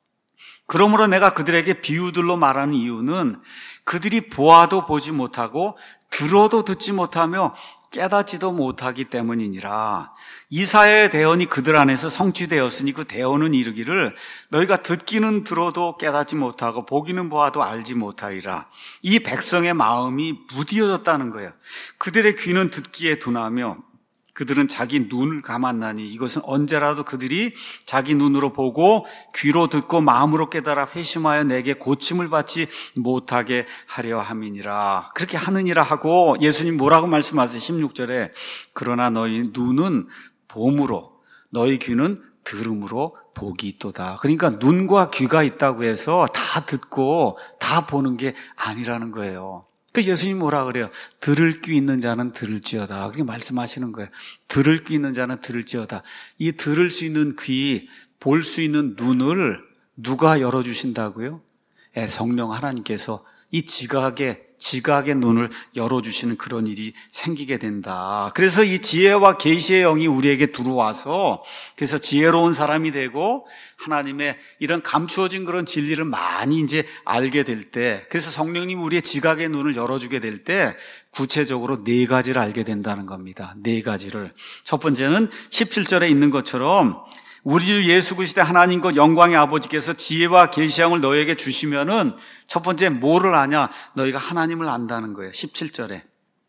그러므로 내가 그들에게 비유들로 말하는 이유는 그들이 보아도 보지 못하고 들어도 듣지 못하며 깨닫지도 못하기 때문이니라. 이사야의 대언이 그들 안에서 성취되었으니 그 대언은 이르기를 너희가 듣기는 들어도 깨닫지 못하고 보기는 보아도 알지 못하리라. 이 백성의 마음이 무디어졌다는 거예요. 그들의 귀는 듣기에 둔하며 그들은 자기 눈을 감았나니 이것은 언제라도 그들이 자기 눈으로 보고 귀로 듣고 마음으로 깨달아 회심하여 내게 고침을 받지 못하게 하려 함이니라. 그렇게 하느니라 하고 예수님 뭐라고 말씀하세요? 16절에 그러나 너희 눈은 봄으로 너희 귀는 들음으로 복이 있도다. 그러니까 눈과 귀가 있다고 해서 다 듣고 다 보는 게 아니라는 거예요. 그 예수님 뭐라 그래요? 들을 귀 있는 자는 들을지어다. 그렇게 말씀하시는 거예요. 들을 귀 있는 자는 들을지어다. 이 들을 수 있는 귀, 볼 수 있는 눈을 누가 열어주신다고요? 성령 하나님께서 이 지각의 눈을 열어주시는 그런 일이 생기게 된다. 그래서 이 지혜와 계시의 영이 우리에게 들어와서 그래서 지혜로운 사람이 되고 하나님의 이런 감추어진 그런 진리를 많이 이제 알게 될 때, 그래서 성령님이 우리의 지각의 눈을 열어주게 될 때 구체적으로 4가지를 알게 된다는 겁니다. 4가지를. 첫 번째는 17절에 있는 것처럼 우리 주 예수 그리스도의 하나님과 영광의 아버지께서 지혜와 계시형을 너에게 주시면은 첫 번째 뭐를 아냐? 너희가 하나님을 안다는 거예요. 17절에.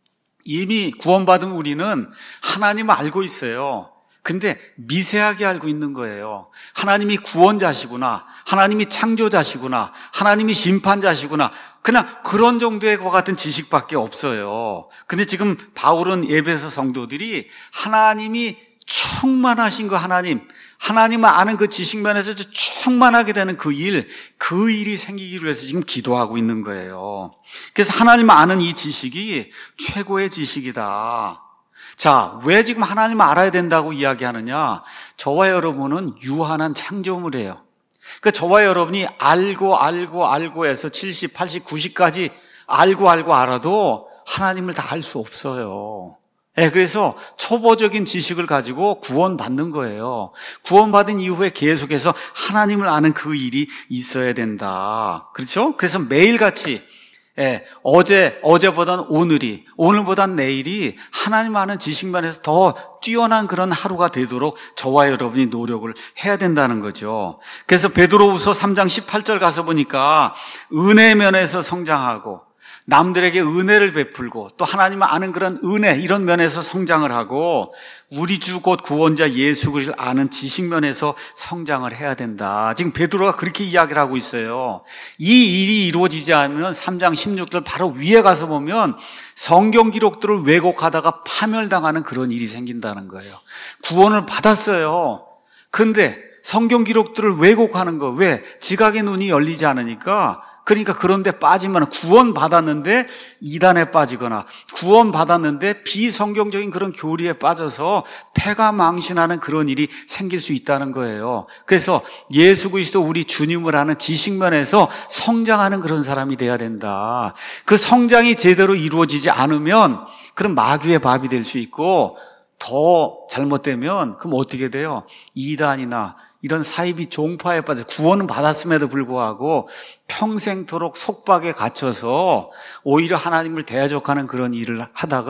이미 구원받은 우리는 하나님을 알고 있어요. 근데 미세하게 알고 있는 거예요. 하나님이 구원자시구나, 하나님이 창조자시구나, 하나님이 심판자시구나, 그냥 그런 정도의 것 같은 지식밖에 없어요. 근데 지금 바울은 에베소 성도들이 하나님이 충만하신 거, 하나님을 아는 그 지식면에서 충만하게 되는 그 일이 생기기 위해서 지금 기도하고 있는 거예요. 그래서 하나님을 아는 이 지식이 최고의 지식이다. 자, 왜 지금 하나님을 알아야 된다고 이야기하느냐? 저와 여러분은 유한한 창조물이에요. 그러니까 저와 여러분이 알고 해서 70, 80, 90까지 알고 알아도 하나님을 다 알 수 없어요. 그래서 초보적인 지식을 가지고 구원받는 거예요. 구원받은 이후에 계속해서 하나님을 아는 그 일이 있어야 된다. 그렇죠? 그래서 매일같이 어제보단 오늘보단 내일이 하나님 아는 지식면에서 더 뛰어난 그런 하루가 되도록 저와 여러분이 노력을 해야 된다는 거죠. 그래서 베드로후서 3장 18절 가서 보니까 은혜 면에서 성장하고 남들에게 은혜를 베풀고 또 하나님을 아는 그런 은혜 이런 면에서 성장을 하고 우리 주 곧 구원자 예수 그리스도를 아는 지식 면에서 성장을 해야 된다. 지금 베드로가 그렇게 이야기를 하고 있어요. 이 일이 이루어지지 않으면 3장 16절 바로 위에 가서 보면 성경 기록들을 왜곡하다가 파멸당하는 그런 일이 생긴다는 거예요. 구원을 받았어요. 근데 성경 기록들을 왜곡하는 거, 왜? 지각의 눈이 열리지 않으니까. 그러니까 그런데 빠지면 구원받았는데 이단에 빠지거나 구원받았는데 비성경적인 그런 교리에 빠져서 패가 망신하는 그런 일이 생길 수 있다는 거예요. 그래서 예수 그리스도 우리 주님을 아는 지식면에서 성장하는 그런 사람이 돼야 된다. 그 성장이 제대로 이루어지지 않으면 그럼 마귀의 밥이 될 수 있고 더 잘못되면 그럼 어떻게 돼요? 이단이나 이런 사이비 종파에 빠져 구원은 받았음에도 불구하고 평생토록 속박에 갇혀서 오히려 하나님을 대적하는 그런 일을 하다가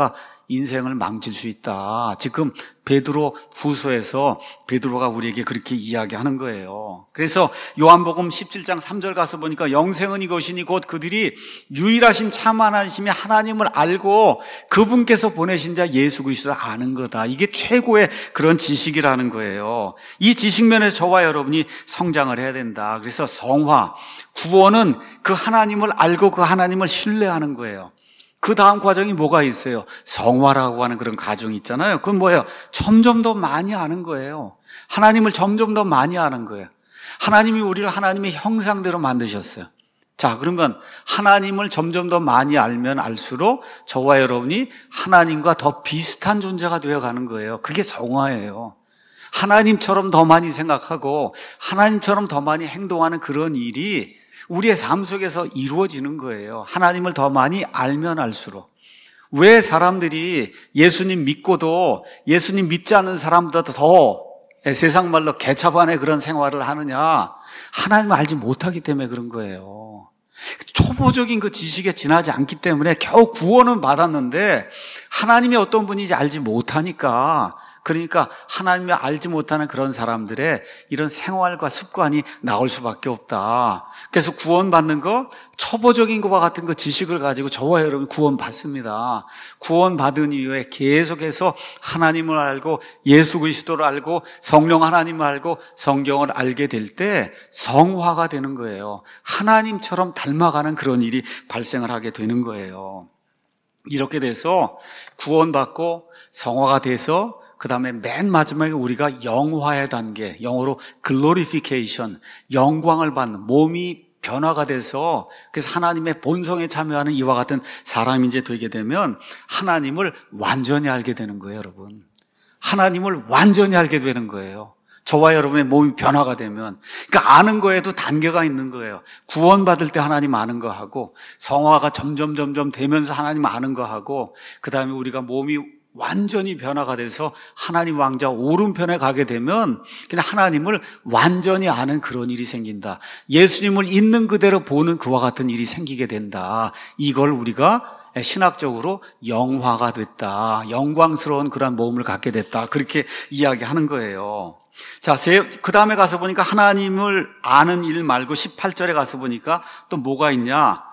인생을 망칠 수 있다. 지금 베드로 후서에서 베드로가 우리에게 그렇게 이야기하는 거예요. 그래서 요한복음 17장 3절 가서 보니까 영생은 이것이니 곧 그들이 유일하신 참 하나님이 하나님을 알고 그분께서 보내신 자 예수 그리스도를 아는 거다. 이게 최고의 그런 지식이라는 거예요. 이 지식면에서 저와 여러분이 성장을 해야 된다. 그래서 성화, 구원은 그 하나님을 알고 그 하나님을 신뢰하는 거예요. 그 다음 과정이 뭐가 있어요? 성화라고 하는 그런 과정이 있잖아요. 그건 뭐예요? 점점 더 많이 아는 거예요. 하나님을 점점 더 많이 아는 거예요. 하나님이 우리를 하나님의 형상대로 만드셨어요. 자, 그러면 하나님을 점점 더 많이 알면 알수록 저와 여러분이 하나님과 더 비슷한 존재가 되어가는 거예요. 그게 성화예요. 하나님처럼 더 많이 생각하고 하나님처럼 더 많이 행동하는 그런 일이 우리의 삶 속에서 이루어지는 거예요. 하나님을 더 많이 알면 알수록. 왜 사람들이 예수님 믿고도 예수님 믿지 않는 사람보다 더 세상 말로 개차반의 그런 생활을 하느냐? 하나님을 알지 못하기 때문에 그런 거예요. 초보적인 그 지식에 지나지 않기 때문에 겨우 구원은 받았는데 하나님이 어떤 분인지 알지 못하니까, 그러니까 하나님을 알지 못하는 그런 사람들의 이런 생활과 습관이 나올 수밖에 없다. 그래서 구원받는 거, 초보적인 것과 같은 그 지식을 가지고 저와 여러분 구원받습니다. 구원받은 이후에 계속해서 하나님을 알고 예수 그리스도를 알고 성령 하나님을 알고 성경을 알게 될 때 성화가 되는 거예요. 하나님처럼 닮아가는 그런 일이 발생을 하게 되는 거예요. 이렇게 돼서 구원받고 성화가 돼서 그 다음에 맨 마지막에 우리가 영화의 단계, 영어로 glorification, 영광을 받는, 몸이 변화가 돼서 그래서 하나님의 본성에 참여하는 이와 같은 사람이 이제 되게 되면 하나님을 완전히 알게 되는 거예요, 여러분. 하나님을 완전히 알게 되는 거예요. 저와 여러분의 몸이 변화가 되면. 그러니까 아는 거에도 단계가 있는 거예요. 구원받을 때 하나님 아는 거 하고, 성화가 점점 되면서 하나님 아는 거 하고, 그 다음에 우리가 몸이 완전히 변화가 돼서 하나님 왕자 오른편에 가게 되면 그냥 하나님을 완전히 아는 그런 일이 생긴다. 예수님을 있는 그대로 보는 그와 같은 일이 생기게 된다. 이걸 우리가 신학적으로 영화가 됐다. 영광스러운 그런 몸을 갖게 됐다. 그렇게 이야기하는 거예요. 자, 그 다음에 가서 보니까 하나님을 아는 일 말고 18절에 가서 보니까 또 뭐가 있냐?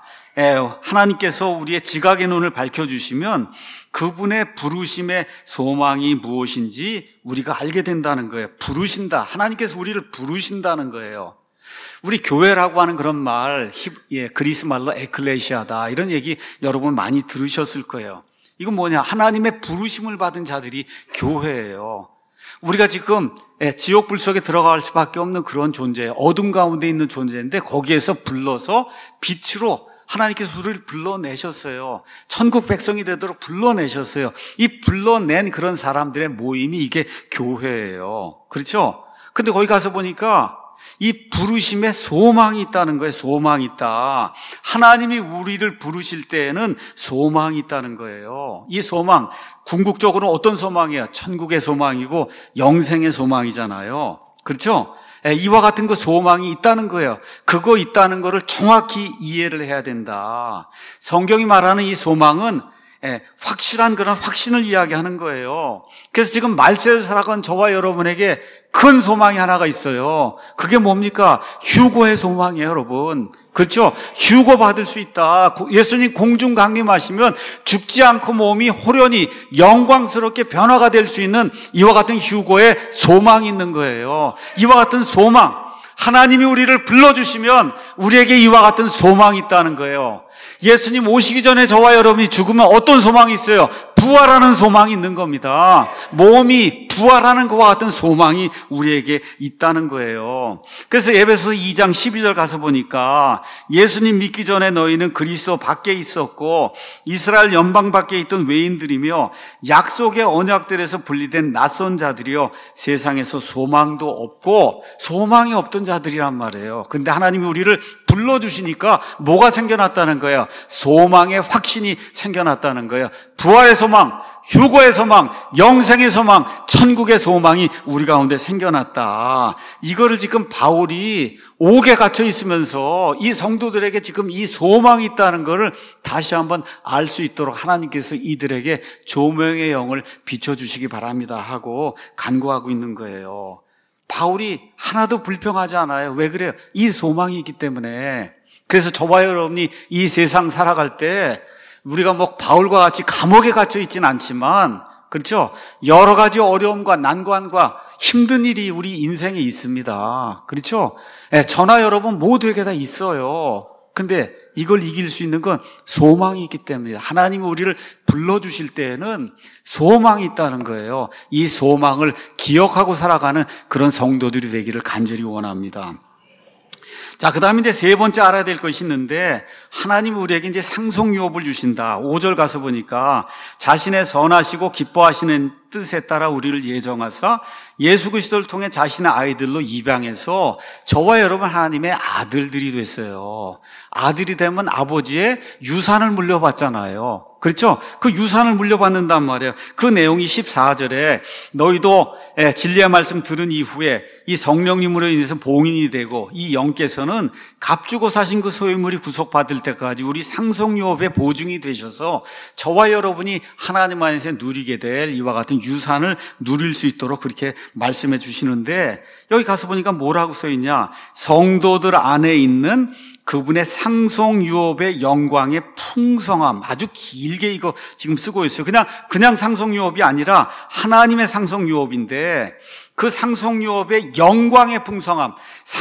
하나님께서 우리의 지각의 눈을 밝혀주시면 그분의 부르심의 소망이 무엇인지 우리가 알게 된다는 거예요. 부르신다. 하나님께서 우리를 부르신다는 거예요. 우리 교회라고 하는 그런 말, 그리스 말로 에클레시아다. 이런 얘기 여러분 많이 들으셨을 거예요. 이건 뭐냐? 하나님의 부르심을 받은 자들이 교회예요. 우리가 지금 지옥불 속에 들어갈 수밖에 없는 그런 존재예요. 어둠 가운데 있는 존재인데 거기에서 불러서 빛으로 하나님께서 우리를 불러내셨어요. 천국 백성이 되도록 불러내셨어요. 이 불러낸 그런 사람들의 모임이 이게 교회예요. 그렇죠? 근데 거기 가서 보니까 이 부르심에 소망이 있다는 거예요. 소망이 있다. 하나님이 우리를 부르실 때에는 소망이 있다는 거예요. 이 소망, 궁극적으로 어떤 소망이에요? 천국의 소망이고 영생의 소망이잖아요. 그렇죠? 이와 같은 그 소망이 있다는 거예요. 그거 있다는 거를 정확히 이해를 해야 된다. 성경이 말하는 이 소망은 확실한 그런 확신을 이야기하는 거예요. 그래서 지금 말세를 살아간 저와 여러분에게 큰 소망이 하나가 있어요. 그게 뭡니까? 휴거의 소망이에요, 여러분. 그렇죠? 휴거 받을 수 있다. 예수님 공중 강림하시면 죽지 않고 몸이 호련히 영광스럽게 변화가 될 수 있는 이와 같은 휴거의 소망이 있는 거예요. 이와 같은 소망, 하나님이 우리를 불러주시면 우리에게 이와 같은 소망이 있다는 거예요. 예수님 오시기 전에 저와 여러분이 죽으면 어떤 소망이 있어요? 부활하는 소망이 있는 겁니다. 몸이 부활하는 것과 같은 소망이 우리에게 있다는 거예요. 그래서 에베소 2장 12절 가서 보니까 예수님 믿기 전에 너희는 그리스도 밖에 있었고 이스라엘 연방 밖에 있던 외인들이며 약속의 언약들에서 분리된 낯선 자들이요 세상에서 소망도 없고 소망이 없던 자들이란 말이에요. 근데 하나님이 우리를 불러주시니까 뭐가 생겨났다는 거예요? 소망의 확신이 생겨났다는 거예요. 부활의 소망, 휴거의 소망, 영생의 소망, 천국의 소망이 우리 가운데 생겨났다. 이거를 지금 바울이 옥에 갇혀 있으면서 이 성도들에게 지금 이 소망이 있다는 것을 다시 한번 알 수 있도록 하나님께서 이들에게 조명의 영을 비춰주시기 바랍니다 하고 간구하고 있는 거예요. 바울이 하나도 불평하지 않아요. 왜 그래요? 이 소망이 있기 때문에. 그래서 저와 여러분이 이 세상 살아갈 때 우리가 뭐 바울과 같이 감옥에 갇혀 있지는 않지만, 그렇죠? 여러 가지 어려움과 난관과 힘든 일이 우리 인생에 있습니다. 그렇죠? 저나 여러분 모두에게 다 있어요. 근데 이걸 이길 수 있는 건 소망이 있기 때문에 하나님이 우리를 불러주실 때에는 소망이 있다는 거예요. 이 소망을 기억하고 살아가는 그런 성도들이 되기를 간절히 원합니다. 자, 그 다음에 이제 세 번째 알아야 될 것이 있는데, 하나님이 우리에게 이제 상속 유업을 주신다. 5절 가서 보니까 자신의 선하시고 기뻐하시는 뜻에 따라 우리를 예정하사 예수 그리스도를 통해 자신의 아이들로 입양해서 저와 여러분 하나님의 아들들이 됐어요. 아들이 되면 아버지의 유산을 물려받잖아요. 그렇죠? 그 유산을 물려받는단 말이에요. 그 내용이 14절에 너희도 진리의 말씀 들은 이후에 이 성령님으로 인해서 봉인이 되고 이 영께서는 값주고 사신 그 소유물이 구속받을 때까지 우리 상속유업의 보증이 되셔서 저와 여러분이 하나님 안에서 누리게 될 이와 같은 유산을 누릴 수 있도록 그렇게 말씀해 주시는데, 여기 가서 보니까 뭐라고 써 있냐? 성도들 안에 있는 그분의 상속유업의 영광의 풍성함. 아주 길게 이거 지금 쓰고 있어요. 그냥 상속유업이 아니라 하나님의 상속유업인데, 그 상속유업의 영광의 풍성함,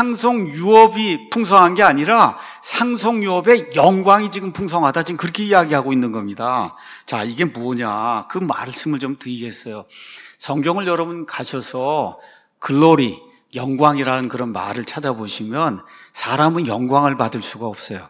상속유업이 풍성한 게 아니라 상속유업의 영광이 지금 풍성하다, 지금 그렇게 이야기하고 있는 겁니다. 자, 이게 뭐냐? 그 말씀을 좀 드리겠어요. 성경을 여러분 가셔서 글로리, 영광이라는 그런 말을 찾아보시면 사람은 영광을 받을 수가 없어요.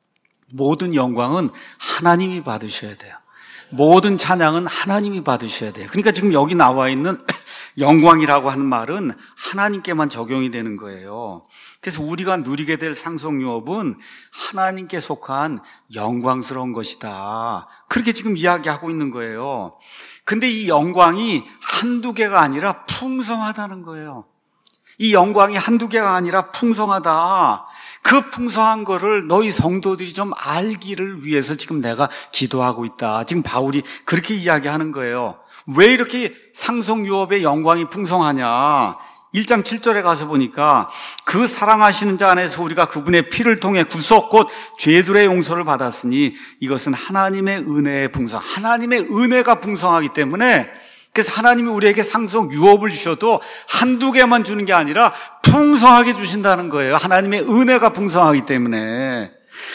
모든 영광은 하나님이 받으셔야 돼요. 모든 찬양은 하나님이 받으셔야 돼요. 그러니까 지금 여기 나와 있는 영광이라고 하는 말은 하나님께만 적용이 되는 거예요. 그래서 우리가 누리게 될 상속유업은 하나님께 속한 영광스러운 것이다. 그렇게 지금 이야기하고 있는 거예요. 근데 이 영광이 한두 개가 아니라 풍성하다는 거예요. 이 영광이 한두 개가 아니라 풍성하다. 그 풍성한 거를 너희 성도들이 좀 알기를 위해서 지금 내가 기도하고 있다. 지금 바울이 그렇게 이야기하는 거예요. 왜 이렇게 상속유업의 영광이 풍성하냐? 1장 7절에 가서 보니까 그 사랑하시는 자 안에서 우리가 그분의 피를 통해 구속 곧 죄들의 용서를 받았으니 이것은 하나님의 은혜의 풍성, 하나님의 은혜가 풍성하기 때문에, 그래서 하나님이 우리에게 상속 유업을 주셔도 한두 개만 주는 게 아니라 풍성하게 주신다는 거예요. 하나님의 은혜가 풍성하기 때문에.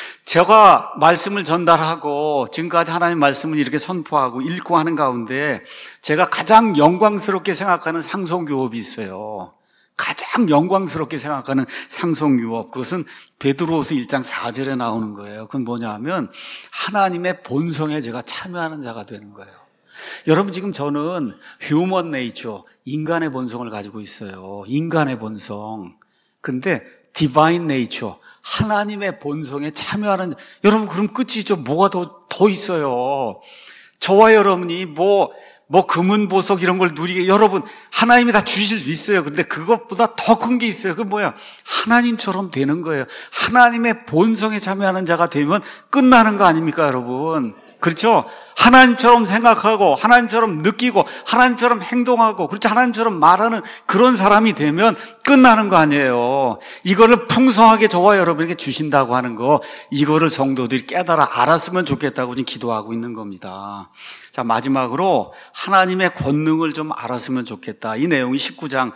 제가 말씀을 전달하고 지금까지 하나님 말씀을 이렇게 선포하고 읽고 하는 가운데 제가 가장 영광스럽게 생각하는 상속 유업이 있어요. 가장 영광스럽게 생각하는 상속 유업, 그것은 베드로후서 1장 4절에 나오는 거예요. 그건 뭐냐 하면 하나님의 본성에 제가 참여하는 자가 되는 거예요. 여러분, 지금 저는 휴먼 네이처, 인간의 본성을 가지고 있어요. 인간의 본성. 근데 디바인 네이처, 하나님의 본성에 참여하는, 여러분, 그럼 끝이죠. 뭐가 더 있어요. 저와 여러분이 뭐 금은 보석 이런 걸 누리게, 여러분, 하나님이 다 주실 수 있어요. 근데 그것보다 더 큰 게 있어요. 그게 뭐야? 하나님처럼 되는 거예요. 하나님의 본성에 참여하는 자가 되면 끝나는 거 아닙니까, 여러분? 그렇죠? 하나님처럼 생각하고 하나님처럼 느끼고 하나님처럼 행동하고, 그렇죠? 하나님처럼 말하는 그런 사람이 되면 끝나는 거 아니에요. 이거를 풍성하게 저와 여러분에게 주신다고 하는 거, 이거를 성도들이 깨달아 알았으면 좋겠다고 지금 기도하고 있는 겁니다. 자, 마지막으로 하나님의 권능을 좀 알았으면 좋겠다. 이 내용이 19절에서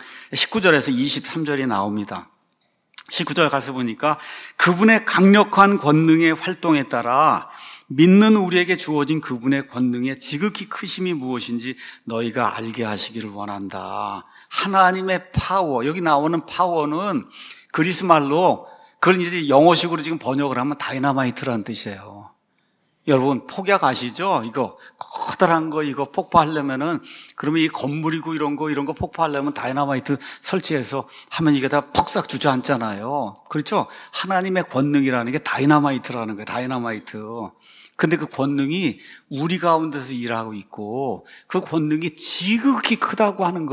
23절에 나옵니다. 19절 가서 보니까 그분의 강력한 권능의 활동에 따라 믿는 우리에게 주어진 그분의 권능의 지극히 크심이 무엇인지 너희가 알게 하시기를 원한다. 하나님의 파워, 여기 나오는 파워는 그리스 말로, 그걸 이제 영어식으로 지금 번역을 하면 다이너마이트라는 뜻이에요. 여러분, 폭약 아시죠? 이거 커다란 거 이거 폭파하려면은, 그러면 이 건물이고 이런 거 폭파하려면 다이너마이트 설치해서 하면 이게 다 퍽싹 주저앉잖아요. 그렇죠? 하나님의 권능이라는 게 다이너마이트라는 거예요. 다이너마이트. 근데 그 권능이 우리 가운데서 일하고 있고 그 권능이 지극히 크다고 하는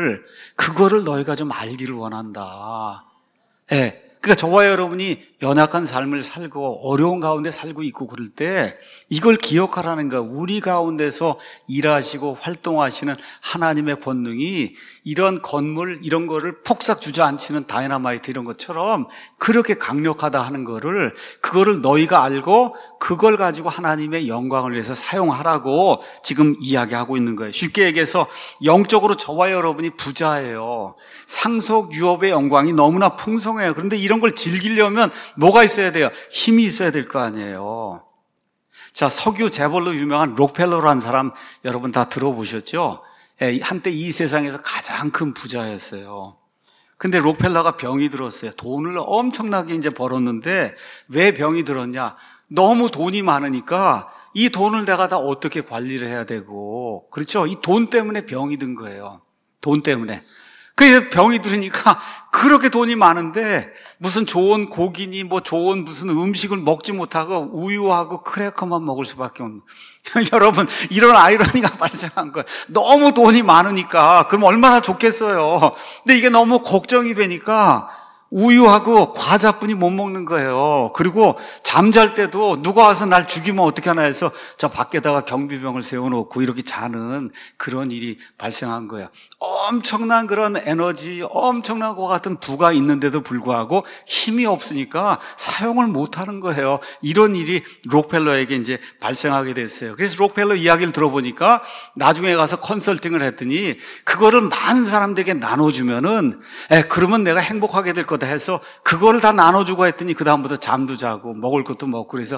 그거를 너희가 좀 알기를 원한다. 예. 그러니까 저와 여러분이 연약한 삶을 살고 어려운 가운데 살고 있고 그럴 때 이걸 기억하라는 거야. 우리 가운데서 일하시고 활동하시는 하나님의 권능이 이런 건물 이런 거를 폭삭 주저앉히는 다이너마이트 이런 것처럼 그렇게 강력하다 하는 그거를 너희가 알고 그걸 가지고 하나님의 영광을 위해서 사용하라고 지금 이야기하고 있는 거예요. 쉽게 얘기해서 영적으로 저와 여러분이 부자예요. 상속 유업의 영광이 너무나 풍성해요. 그런데 이런 걸 즐기려면 뭐가 있어야 돼요? 힘이 있어야 될 거 아니에요. 자, 석유 재벌로 유명한 록펠러라는 사람 여러분 다 들어보셨죠? 한때 이 세상에서 가장 큰 부자였어요. 근데 록펠러가 병이 들었어요. 돈을 엄청나게 이제 벌었는데 왜 병이 들었냐? 너무 돈이 많으니까 이 돈을 내가 다 어떻게 관리를 해야 되고, 그렇죠? 이 돈 때문에 병이 든 거예요. 돈 때문에. 그 병이 들으니까 그렇게 돈이 많은데 무슨 좋은 고기니 뭐 좋은 무슨 음식을 먹지 못하고 우유하고 크래커만 먹을 수밖에 없는. 여러분, 이런 아이러니가 발생한 거예요. 너무 돈이 많으니까 그럼 얼마나 좋겠어요. 근데 이게 너무 걱정이 되니까 우유하고 과자뿐이 못 먹는 거예요. 그리고 잠잘 때도 누가 와서 날 죽이면 어떻게 하나 해서 저 밖에다가 경비병을 세워놓고 이렇게 자는 그런 일이 발생한 거예요. 엄청난 그런 에너지, 엄청난 것 같은 부가 있는데도 불구하고 힘이 없으니까 사용을 못하는 거예요. 이런 일이 록펠러에게 이제 발생하게 됐어요. 그래서 록펠러 이야기를 들어보니까 나중에 가서 컨설팅을 했더니 그거를 많은 사람들에게 나눠주면은 그러면 내가 행복하게 될 거다 해서 그거를 다 나눠주고 했더니 그 다음부터 잠도 자고 먹을 것도 먹고 그래서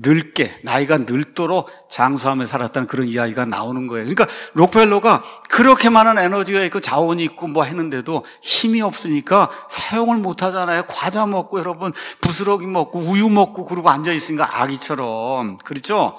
나이가 늙도록 장수하며 살았다는 그런 이야기가 나오는 거예요. 그러니까 록펠러가 그렇게 많은 에너지가 있고 자원이 있고 뭐 했는데도 힘이 없으니까 사용을 못 하잖아요. 과자 먹고 여러분 부스러기 먹고 우유 먹고 그러고 앉아 있으니까 아기처럼. 그렇죠?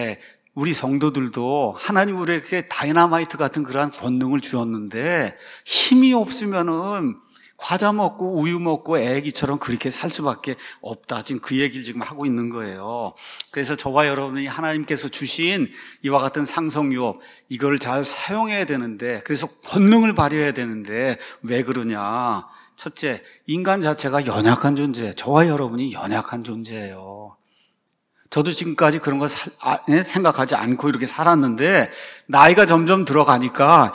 우리 성도들도 하나님 우리에게 다이너마이트 같은 그러한 권능을 주었는데 힘이 없으면은 과자 먹고 우유 먹고 애기처럼 그렇게 살 수밖에 없다. 지금 그 얘기를 지금 하고 있는 거예요. 그래서 저와 여러분이 하나님께서 주신 이와 같은 상속유업 이걸 잘 사용해야 되는데, 그래서 권능을 발휘해야 되는데 왜 그러냐? 첫째, 인간 자체가 연약한 존재예요. 저와 여러분이 연약한 존재예요. 저도 지금까지 그런 거 생각하지 않고 이렇게 살았는데 나이가 점점 들어가니까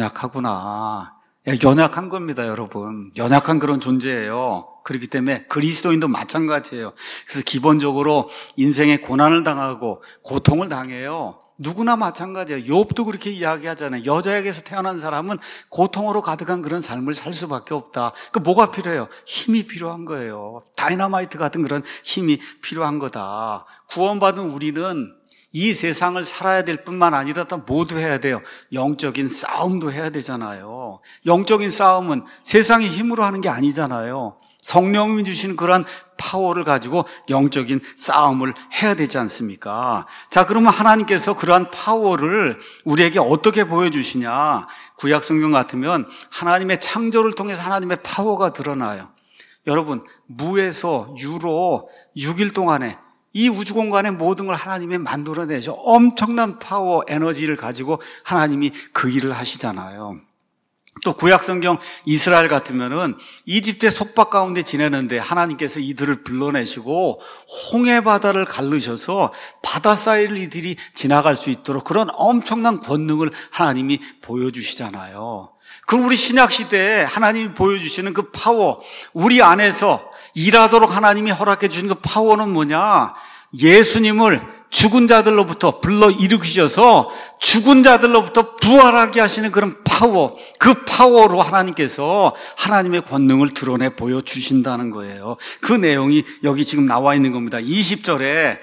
연약하구나. 연약한 겁니다, 여러분. 연약한 그런 존재예요. 그렇기 때문에 그리스도인도 마찬가지예요. 그래서 기본적으로 인생에 고난을 당하고 고통을 당해요. 누구나 마찬가지예요. 욥도 그렇게 이야기하잖아요. 여자에게서 태어난 사람은 고통으로 가득한 그런 삶을 살 수밖에 없다. 그 뭐가 필요해요? 힘이 필요한 거예요. 다이너마이트 같은 그런 힘이 필요한 거다. 구원받은 우리는 이 세상을 살아야 될 뿐만 아니라 또 모두 해야 돼요. 영적인 싸움도 해야 되잖아요. 영적인 싸움은 세상의 힘으로 하는 게 아니잖아요. 성령님이 주시는 그러한 파워를 가지고 영적인 싸움을 해야 되지 않습니까? 자, 그러면 하나님께서 그러한 파워를 우리에게 어떻게 보여주시냐? 구약 성경 같으면 하나님의 창조를 통해서 하나님의 파워가 드러나요. 여러분, 무에서 유로 6일 동안에 이 우주 공간의 모든 걸 하나님이 만들어내죠. 엄청난 파워, 에너지를 가지고 하나님이 그 일을 하시잖아요. 또 구약 성경 이스라엘 같으면은 이집트의 속박 가운데 지내는데 하나님께서 이들을 불러내시고 홍해 바다를 갈르셔서 바다 사이를 이들이 지나갈 수 있도록 그런 엄청난 권능을 하나님이 보여주시잖아요. 그럼 우리 신약 시대에 하나님이 보여주시는 그 파워, 우리 안에서 일하도록 하나님이 허락해 주신 그 파워는 뭐냐? 예수님을 죽은 자들로부터 불러 일으키셔서 죽은 자들로부터 부활하게 하시는 그런 파워, 그 파워로 하나님께서 하나님의 권능을 드러내 보여주신다는 거예요. 그 내용이 여기 지금 나와 있는 겁니다. 20절에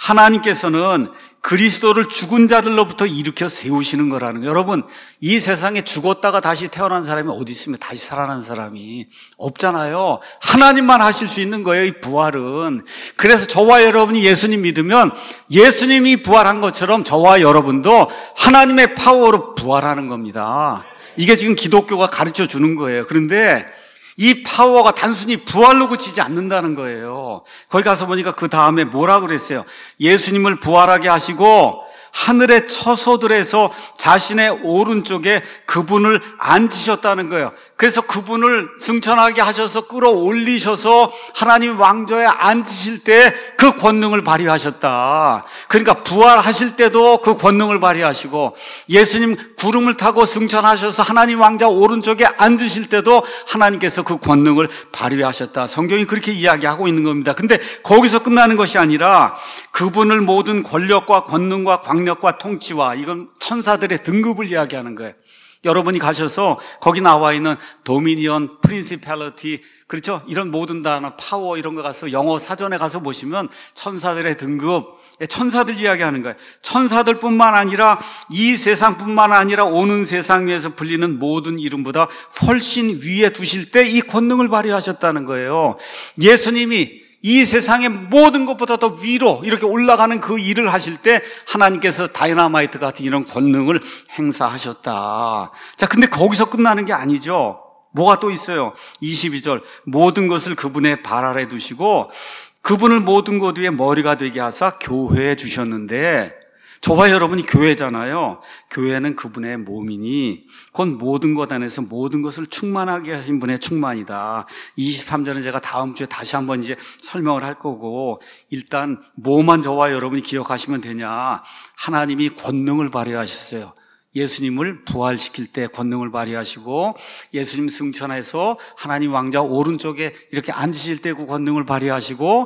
하나님께서는 그리스도를 죽은 자들로부터 일으켜 세우시는 거라는 거예요. 여러분, 이 세상에 죽었다가 다시 태어난 사람이 어디 있으면 다시 살아난 사람이 없잖아요. 하나님만 하실 수 있는 거예요, 이 부활은. 그래서 저와 여러분이 예수님 믿으면 예수님이 부활한 것처럼 저와 여러분도 하나님의 파워로 부활하는 겁니다. 이게 지금 기독교가 가르쳐 주는 거예요. 그런데 이 파워가 단순히 부활로 그치지 않는다는 거예요. 거기 가서 보니까 그 다음에 뭐라 그랬어요? 예수님을 부활하게 하시고 하늘의 처소들에서 자신의 오른쪽에 그분을 앉히셨다는 거예요. 그래서 그분을 승천하게 하셔서 끌어올리셔서 하나님 왕좌에 앉으실 때 그 권능을 발휘하셨다. 그러니까 부활하실 때도 그 권능을 발휘하시고, 예수님 구름을 타고 승천하셔서 하나님 왕좌 오른쪽에 앉으실 때도 하나님께서 그 권능을 발휘하셨다. 성경이 그렇게 이야기하고 있는 겁니다. 근데 거기서 끝나는 것이 아니라 그분을 모든 권력과 권능과 광력과 통치와, 이건 천사들의 등급을 이야기하는 거예요. 여러분이 가셔서 거기 나와 있는 도미니언, 프린시팔리티, 그렇죠? 이런 모든 단어, 파워 이런 거 가서 영어 사전에 가서 보시면 천사들의 등급, 천사들 이야기하는 거예요. 천사들뿐만 아니라 이 세상뿐만 아니라 오는 세상 위에서 불리는 모든 이름보다 훨씬 위에 두실 때 이 권능을 발휘하셨다는 거예요. 예수님이 이 세상의 모든 것보다 더 위로 이렇게 올라가는 그 일을 하실 때 하나님께서 다이너마이트 같은 이런 권능을 행사하셨다. 자, 근데 거기서 끝나는 게 아니죠. 뭐가 또 있어요? 22절, 모든 것을 그분의 발 아래 두시고 그분을 모든 것 위에 머리가 되게 하사 교회에 주셨는데, 저와 여러분이 교회잖아요. 교회는 그분의 몸이니 곧 모든 것 안에서 모든 것을 충만하게 하신 분의 충만이다. 23절은 제가 다음 주에 다시 한번 이제 설명을 할 거고, 일단 뭐만 저와 여러분이 기억하시면 되냐. 하나님이 권능을 발휘하셨어요. 예수님을 부활시킬 때 권능을 발휘하시고, 예수님 승천해서 하나님 왕좌 오른쪽에 이렇게 앉으실 때 그 권능을 발휘하시고,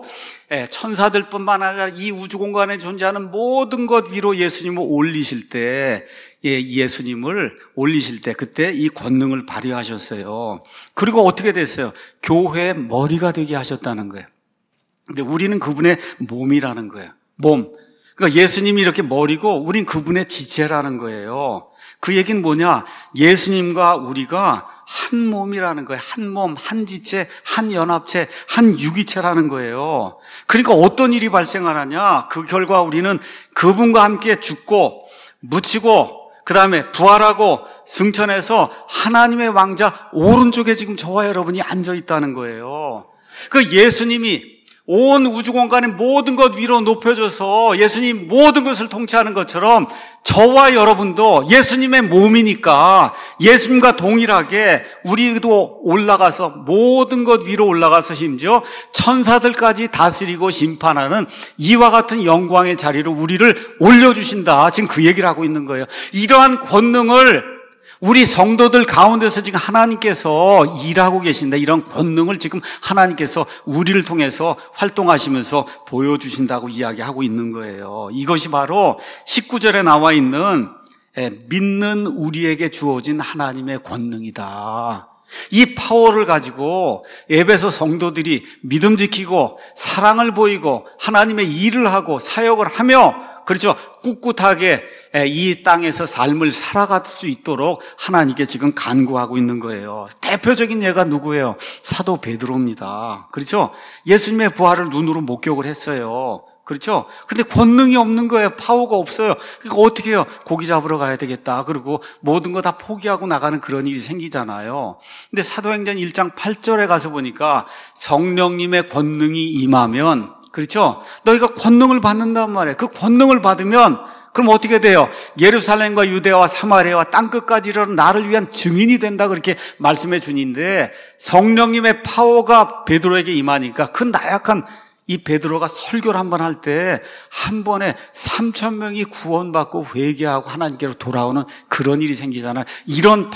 천사들뿐만 아니라 이 우주 공간에 존재하는 모든 것 위로 예수님을 올리실 때, 예수님을 올리실 때 그때 이 권능을 발휘하셨어요. 그리고 어떻게 됐어요? 교회의 머리가 되게 하셨다는 거예요. 근데 우리는 그분의 몸이라는 거예요. 몸. 그러니까 예수님이 이렇게 머리고 우린 그분의 지체라는 거예요. 그 얘기는 뭐냐? 예수님과 우리가 한 몸이라는 거예요. 한 몸, 한 지체, 한 연합체, 한 유기체라는 거예요. 그러니까 어떤 일이 발생하느냐? 그 결과 우리는 그분과 함께 죽고 묻히고 그 다음에 부활하고 승천해서 하나님의 왕자 오른쪽에 지금 저와 여러분이 앉아 있다는 거예요. 그 예수님이 온 우주 공간의 모든 것 위로 높여줘서 예수님 모든 것을 통치하는 것처럼 저와 여러분도 예수님의 몸이니까 예수님과 동일하게 우리도 올라가서 모든 것 위로 올라가서 심지어 천사들까지 다스리고 심판하는 이와 같은 영광의 자리로 우리를 올려주신다. 지금 그 얘기를 하고 있는 거예요. 이러한 권능을 우리 성도들 가운데서 지금 하나님께서 일하고 계신다. 이런 권능을 지금 하나님께서 우리를 통해서 활동하시면서 보여주신다고 이야기하고 있는 거예요. 이것이 바로 19절에 나와 있는 믿는 우리에게 주어진 하나님의 권능이다. 이 파워를 가지고 에베소 성도들이 믿음 지키고 사랑을 보이고 하나님의 일을 하고 사역을 하며, 그렇죠, 꿋꿋하게 이 땅에서 삶을 살아갈 수 있도록 하나님께 지금 간구하고 있는 거예요. 대표적인 예가 누구예요? 사도 베드로입니다. 그렇죠? 예수님의 부활을 눈으로 목격을 했어요. 그렇죠? 근데 권능이 없는 거예요. 파워가 없어요. 그러니까 어떻게 해요? 고기 잡으러 가야 되겠다. 그리고 모든 거 다 포기하고 나가는 그런 일이 생기잖아요. 근데 사도행전 1장 8절에 가서 보니까 성령님의 권능이 임하면, 그렇죠? 너희가 권능을 받는단 말이에요. 그 권능을 받으면 그럼 어떻게 돼요? 예루살렘과 유대와 사마리아와 땅끝까지 이르는 나를 위한 증인이 된다, 그렇게 말씀해 주는데, 성령님의 파워가 베드로에게 임하니까 그 나약한 이 베드로가 설교를 한번 할 때 한 번에 3,000명이 구원받고 회개하고 하나님께로 돌아오는 그런 일이 생기잖아요. 이런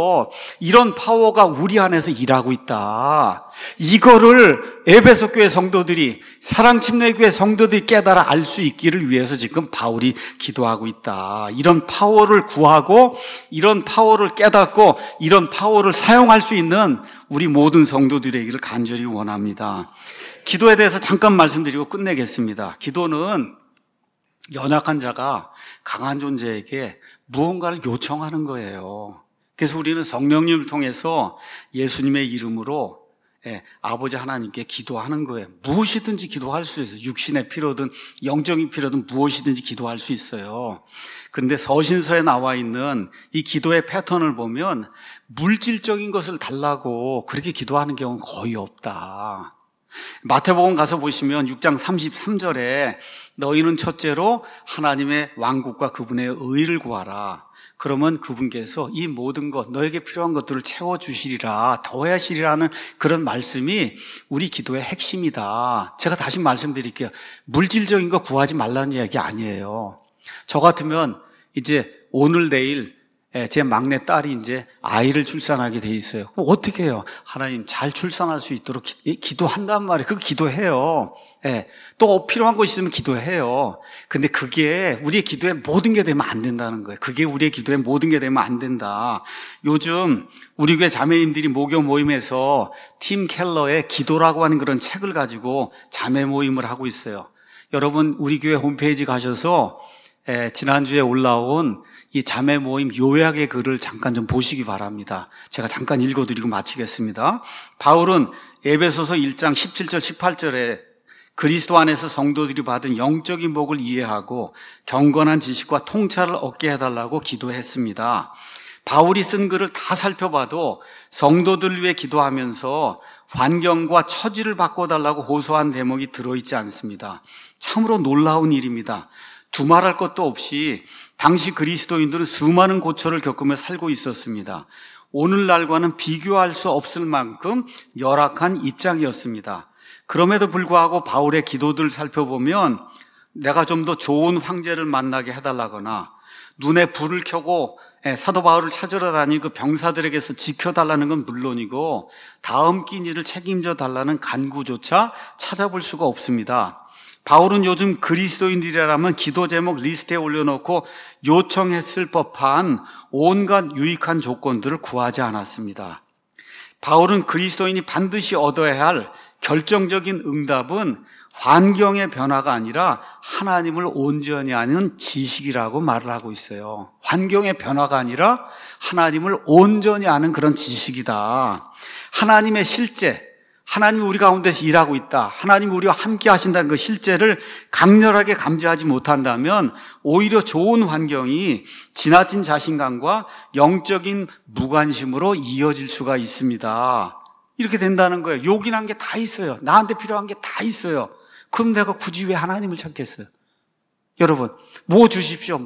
파워가 우리 안에서 일하고 있다. 이거를 에베소 교회 성도들이, 사랑침례교회 성도들이 깨달아 알 수 있기를 위해서 지금 바울이 기도하고 있다. 이런 파워를 구하고 이런 파워를 깨닫고 이런 파워를 사용할 수 있는 우리 모든 성도들에게를 간절히 원합니다. 기도에 대해서 잠깐 말씀드리고 끝내겠습니다. 기도는 연약한 자가 강한 존재에게 무언가를 요청하는 거예요. 그래서 우리는 성령님을 통해서 예수님의 이름으로 아버지 하나님께 기도하는 거예요. 무엇이든지 기도할 수 있어요. 육신의 필요든 영적인 필요든 무엇이든지 기도할 수 있어요. 그런데 서신서에 나와 있는 이 기도의 패턴을 보면 물질적인 것을 달라고 그렇게 기도하는 경우는 거의 없다. 마태복음 가서 보시면 6장 33절에 너희는 첫째로 하나님의 왕국과 그분의 의를 구하라. 그러면 그분께서 이 모든 것, 너에게 필요한 것들을 채워주시리라, 더하시리라는 그런 말씀이 우리 기도의 핵심이다. 제가 다시 말씀드릴게요. 물질적인 거 구하지 말라는 이야기 아니에요. 저 같으면 이제 오늘 내일 제 막내 딸이 이제 아이를 출산하게 돼 있어요. 그럼 어떻게 해요? 하나님 잘 출산할 수 있도록 기도한단 말이에요. 그거 기도해요. 또 필요한 거 있으면 기도해요. 근데 그게 우리의 기도에 모든 게 되면 안 된다는 거예요. 그게 우리의 기도에 모든 게 되면 안 된다. 요즘 우리 교회 자매님들이 목요 모임에서 팀 켈러의 기도라고 하는 그런 책을 가지고 자매 모임을 하고 있어요. 여러분 우리 교회 홈페이지 가셔서 지난주에 올라온 이 자매 모임 요약의 글을 잠깐 좀 보시기 바랍니다. 제가 잠깐 읽어드리고 마치겠습니다. 바울은 에베소서 1장 17절 18절에 그리스도 안에서 성도들이 받은 영적인 복을 이해하고 경건한 지식과 통찰을 얻게 해달라고 기도했습니다. 바울이 쓴 글을 다 살펴봐도 성도들을 위해 기도하면서 환경과 처지를 바꿔달라고 호소한 대목이 들어있지 않습니다. 참으로 놀라운 일입니다. 두말할 것도 없이 당시 그리스도인들은 수많은 고초를 겪으며 살고 있었습니다. 오늘날과는 비교할 수 없을 만큼 열악한 입장이었습니다. 그럼에도 불구하고 바울의 기도들을 살펴보면 내가 좀 더 좋은 황제를 만나게 해달라거나 눈에 불을 켜고 사도 바울을 찾으러 다니는 그 병사들에게서 지켜달라는 건 물론이고 다음 끼 일을 책임져 달라는 간구조차 찾아볼 수가 없습니다. 바울은 요즘 그리스도인들이라면 기도 제목 리스트에 올려놓고 요청했을 법한 온갖 유익한 조건들을 구하지 않았습니다. 바울은 그리스도인이 반드시 얻어야 할 결정적인 응답은 환경의 변화가 아니라 하나님을 온전히 아는 지식이라고 말을 하고 있어요. 환경의 변화가 아니라 하나님을 온전히 아는 그런 지식이다. 하나님의 실제, 하나님이 우리 가운데서 일하고 있다. 하나님이 우리와 함께 하신다는 그 실제를 강렬하게 감지하지 못한다면 오히려 좋은 환경이 지나친 자신감과 영적인 무관심으로 이어질 수가 있습니다. 이렇게 된다는 거예요. 요긴한 게 다 있어요. 나한테 필요한 게 다 있어요. 그럼 내가 굳이 왜 하나님을 찾겠어요? 여러분, 뭐 주십시오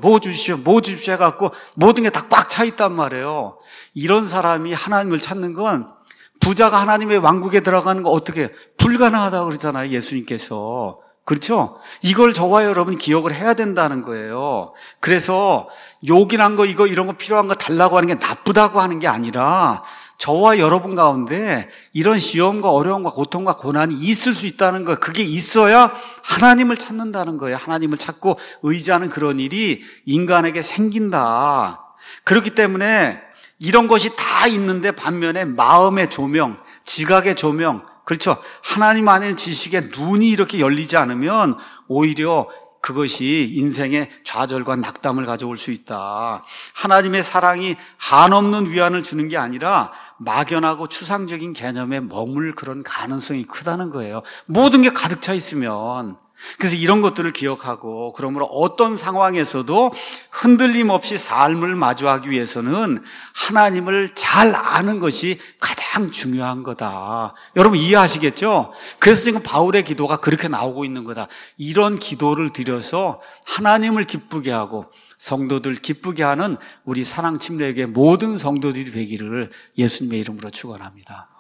해갖고 모든 게 다 꽉 차 있단 말이에요. 이런 사람이 하나님을 찾는 건 부자가 하나님의 왕국에 들어가는 거 어떻게 해요? 불가능하다고 그러잖아요, 예수님께서. 그렇죠? 이걸 저와 여러분 기억을 해야 된다는 거예요. 그래서 요긴한 거 이런 거 필요한 거 달라고 하는 게 나쁘다고 하는 게 아니라 저와 여러분 가운데 이런 시험과 어려움과 고통과 고난이 있을 수 있다는 거예요. 그게 있어야 하나님을 찾는다는 거예요. 하나님을 찾고 의지하는 그런 일이 인간에게 생긴다. 그렇기 때문에 이런 것이 다 있는데 반면에 마음의 조명, 지각의 조명, 그렇죠. 하나님 안의 지식에 눈이 이렇게 열리지 않으면 오히려 그것이 인생의 좌절과 낙담을 가져올 수 있다. 하나님의 사랑이 한없는 위안을 주는 게 아니라 막연하고 추상적인 개념에 머물 그런 가능성이 크다는 거예요. 모든 게 가득 차 있으면. 그래서 이런 것들을 기억하고 그러므로 어떤 상황에서도 흔들림 없이 삶을 마주하기 위해서는 하나님을 잘 아는 것이 가장 중요한 거다. 여러분 이해하시겠죠? 그래서 지금 바울의 기도가 그렇게 나오고 있는 거다. 이런 기도를 드려서 하나님을 기쁘게 하고 성도들 기쁘게 하는 우리 사랑침례교회 모든 성도들이 되기를 예수님의 이름으로 축원합니다.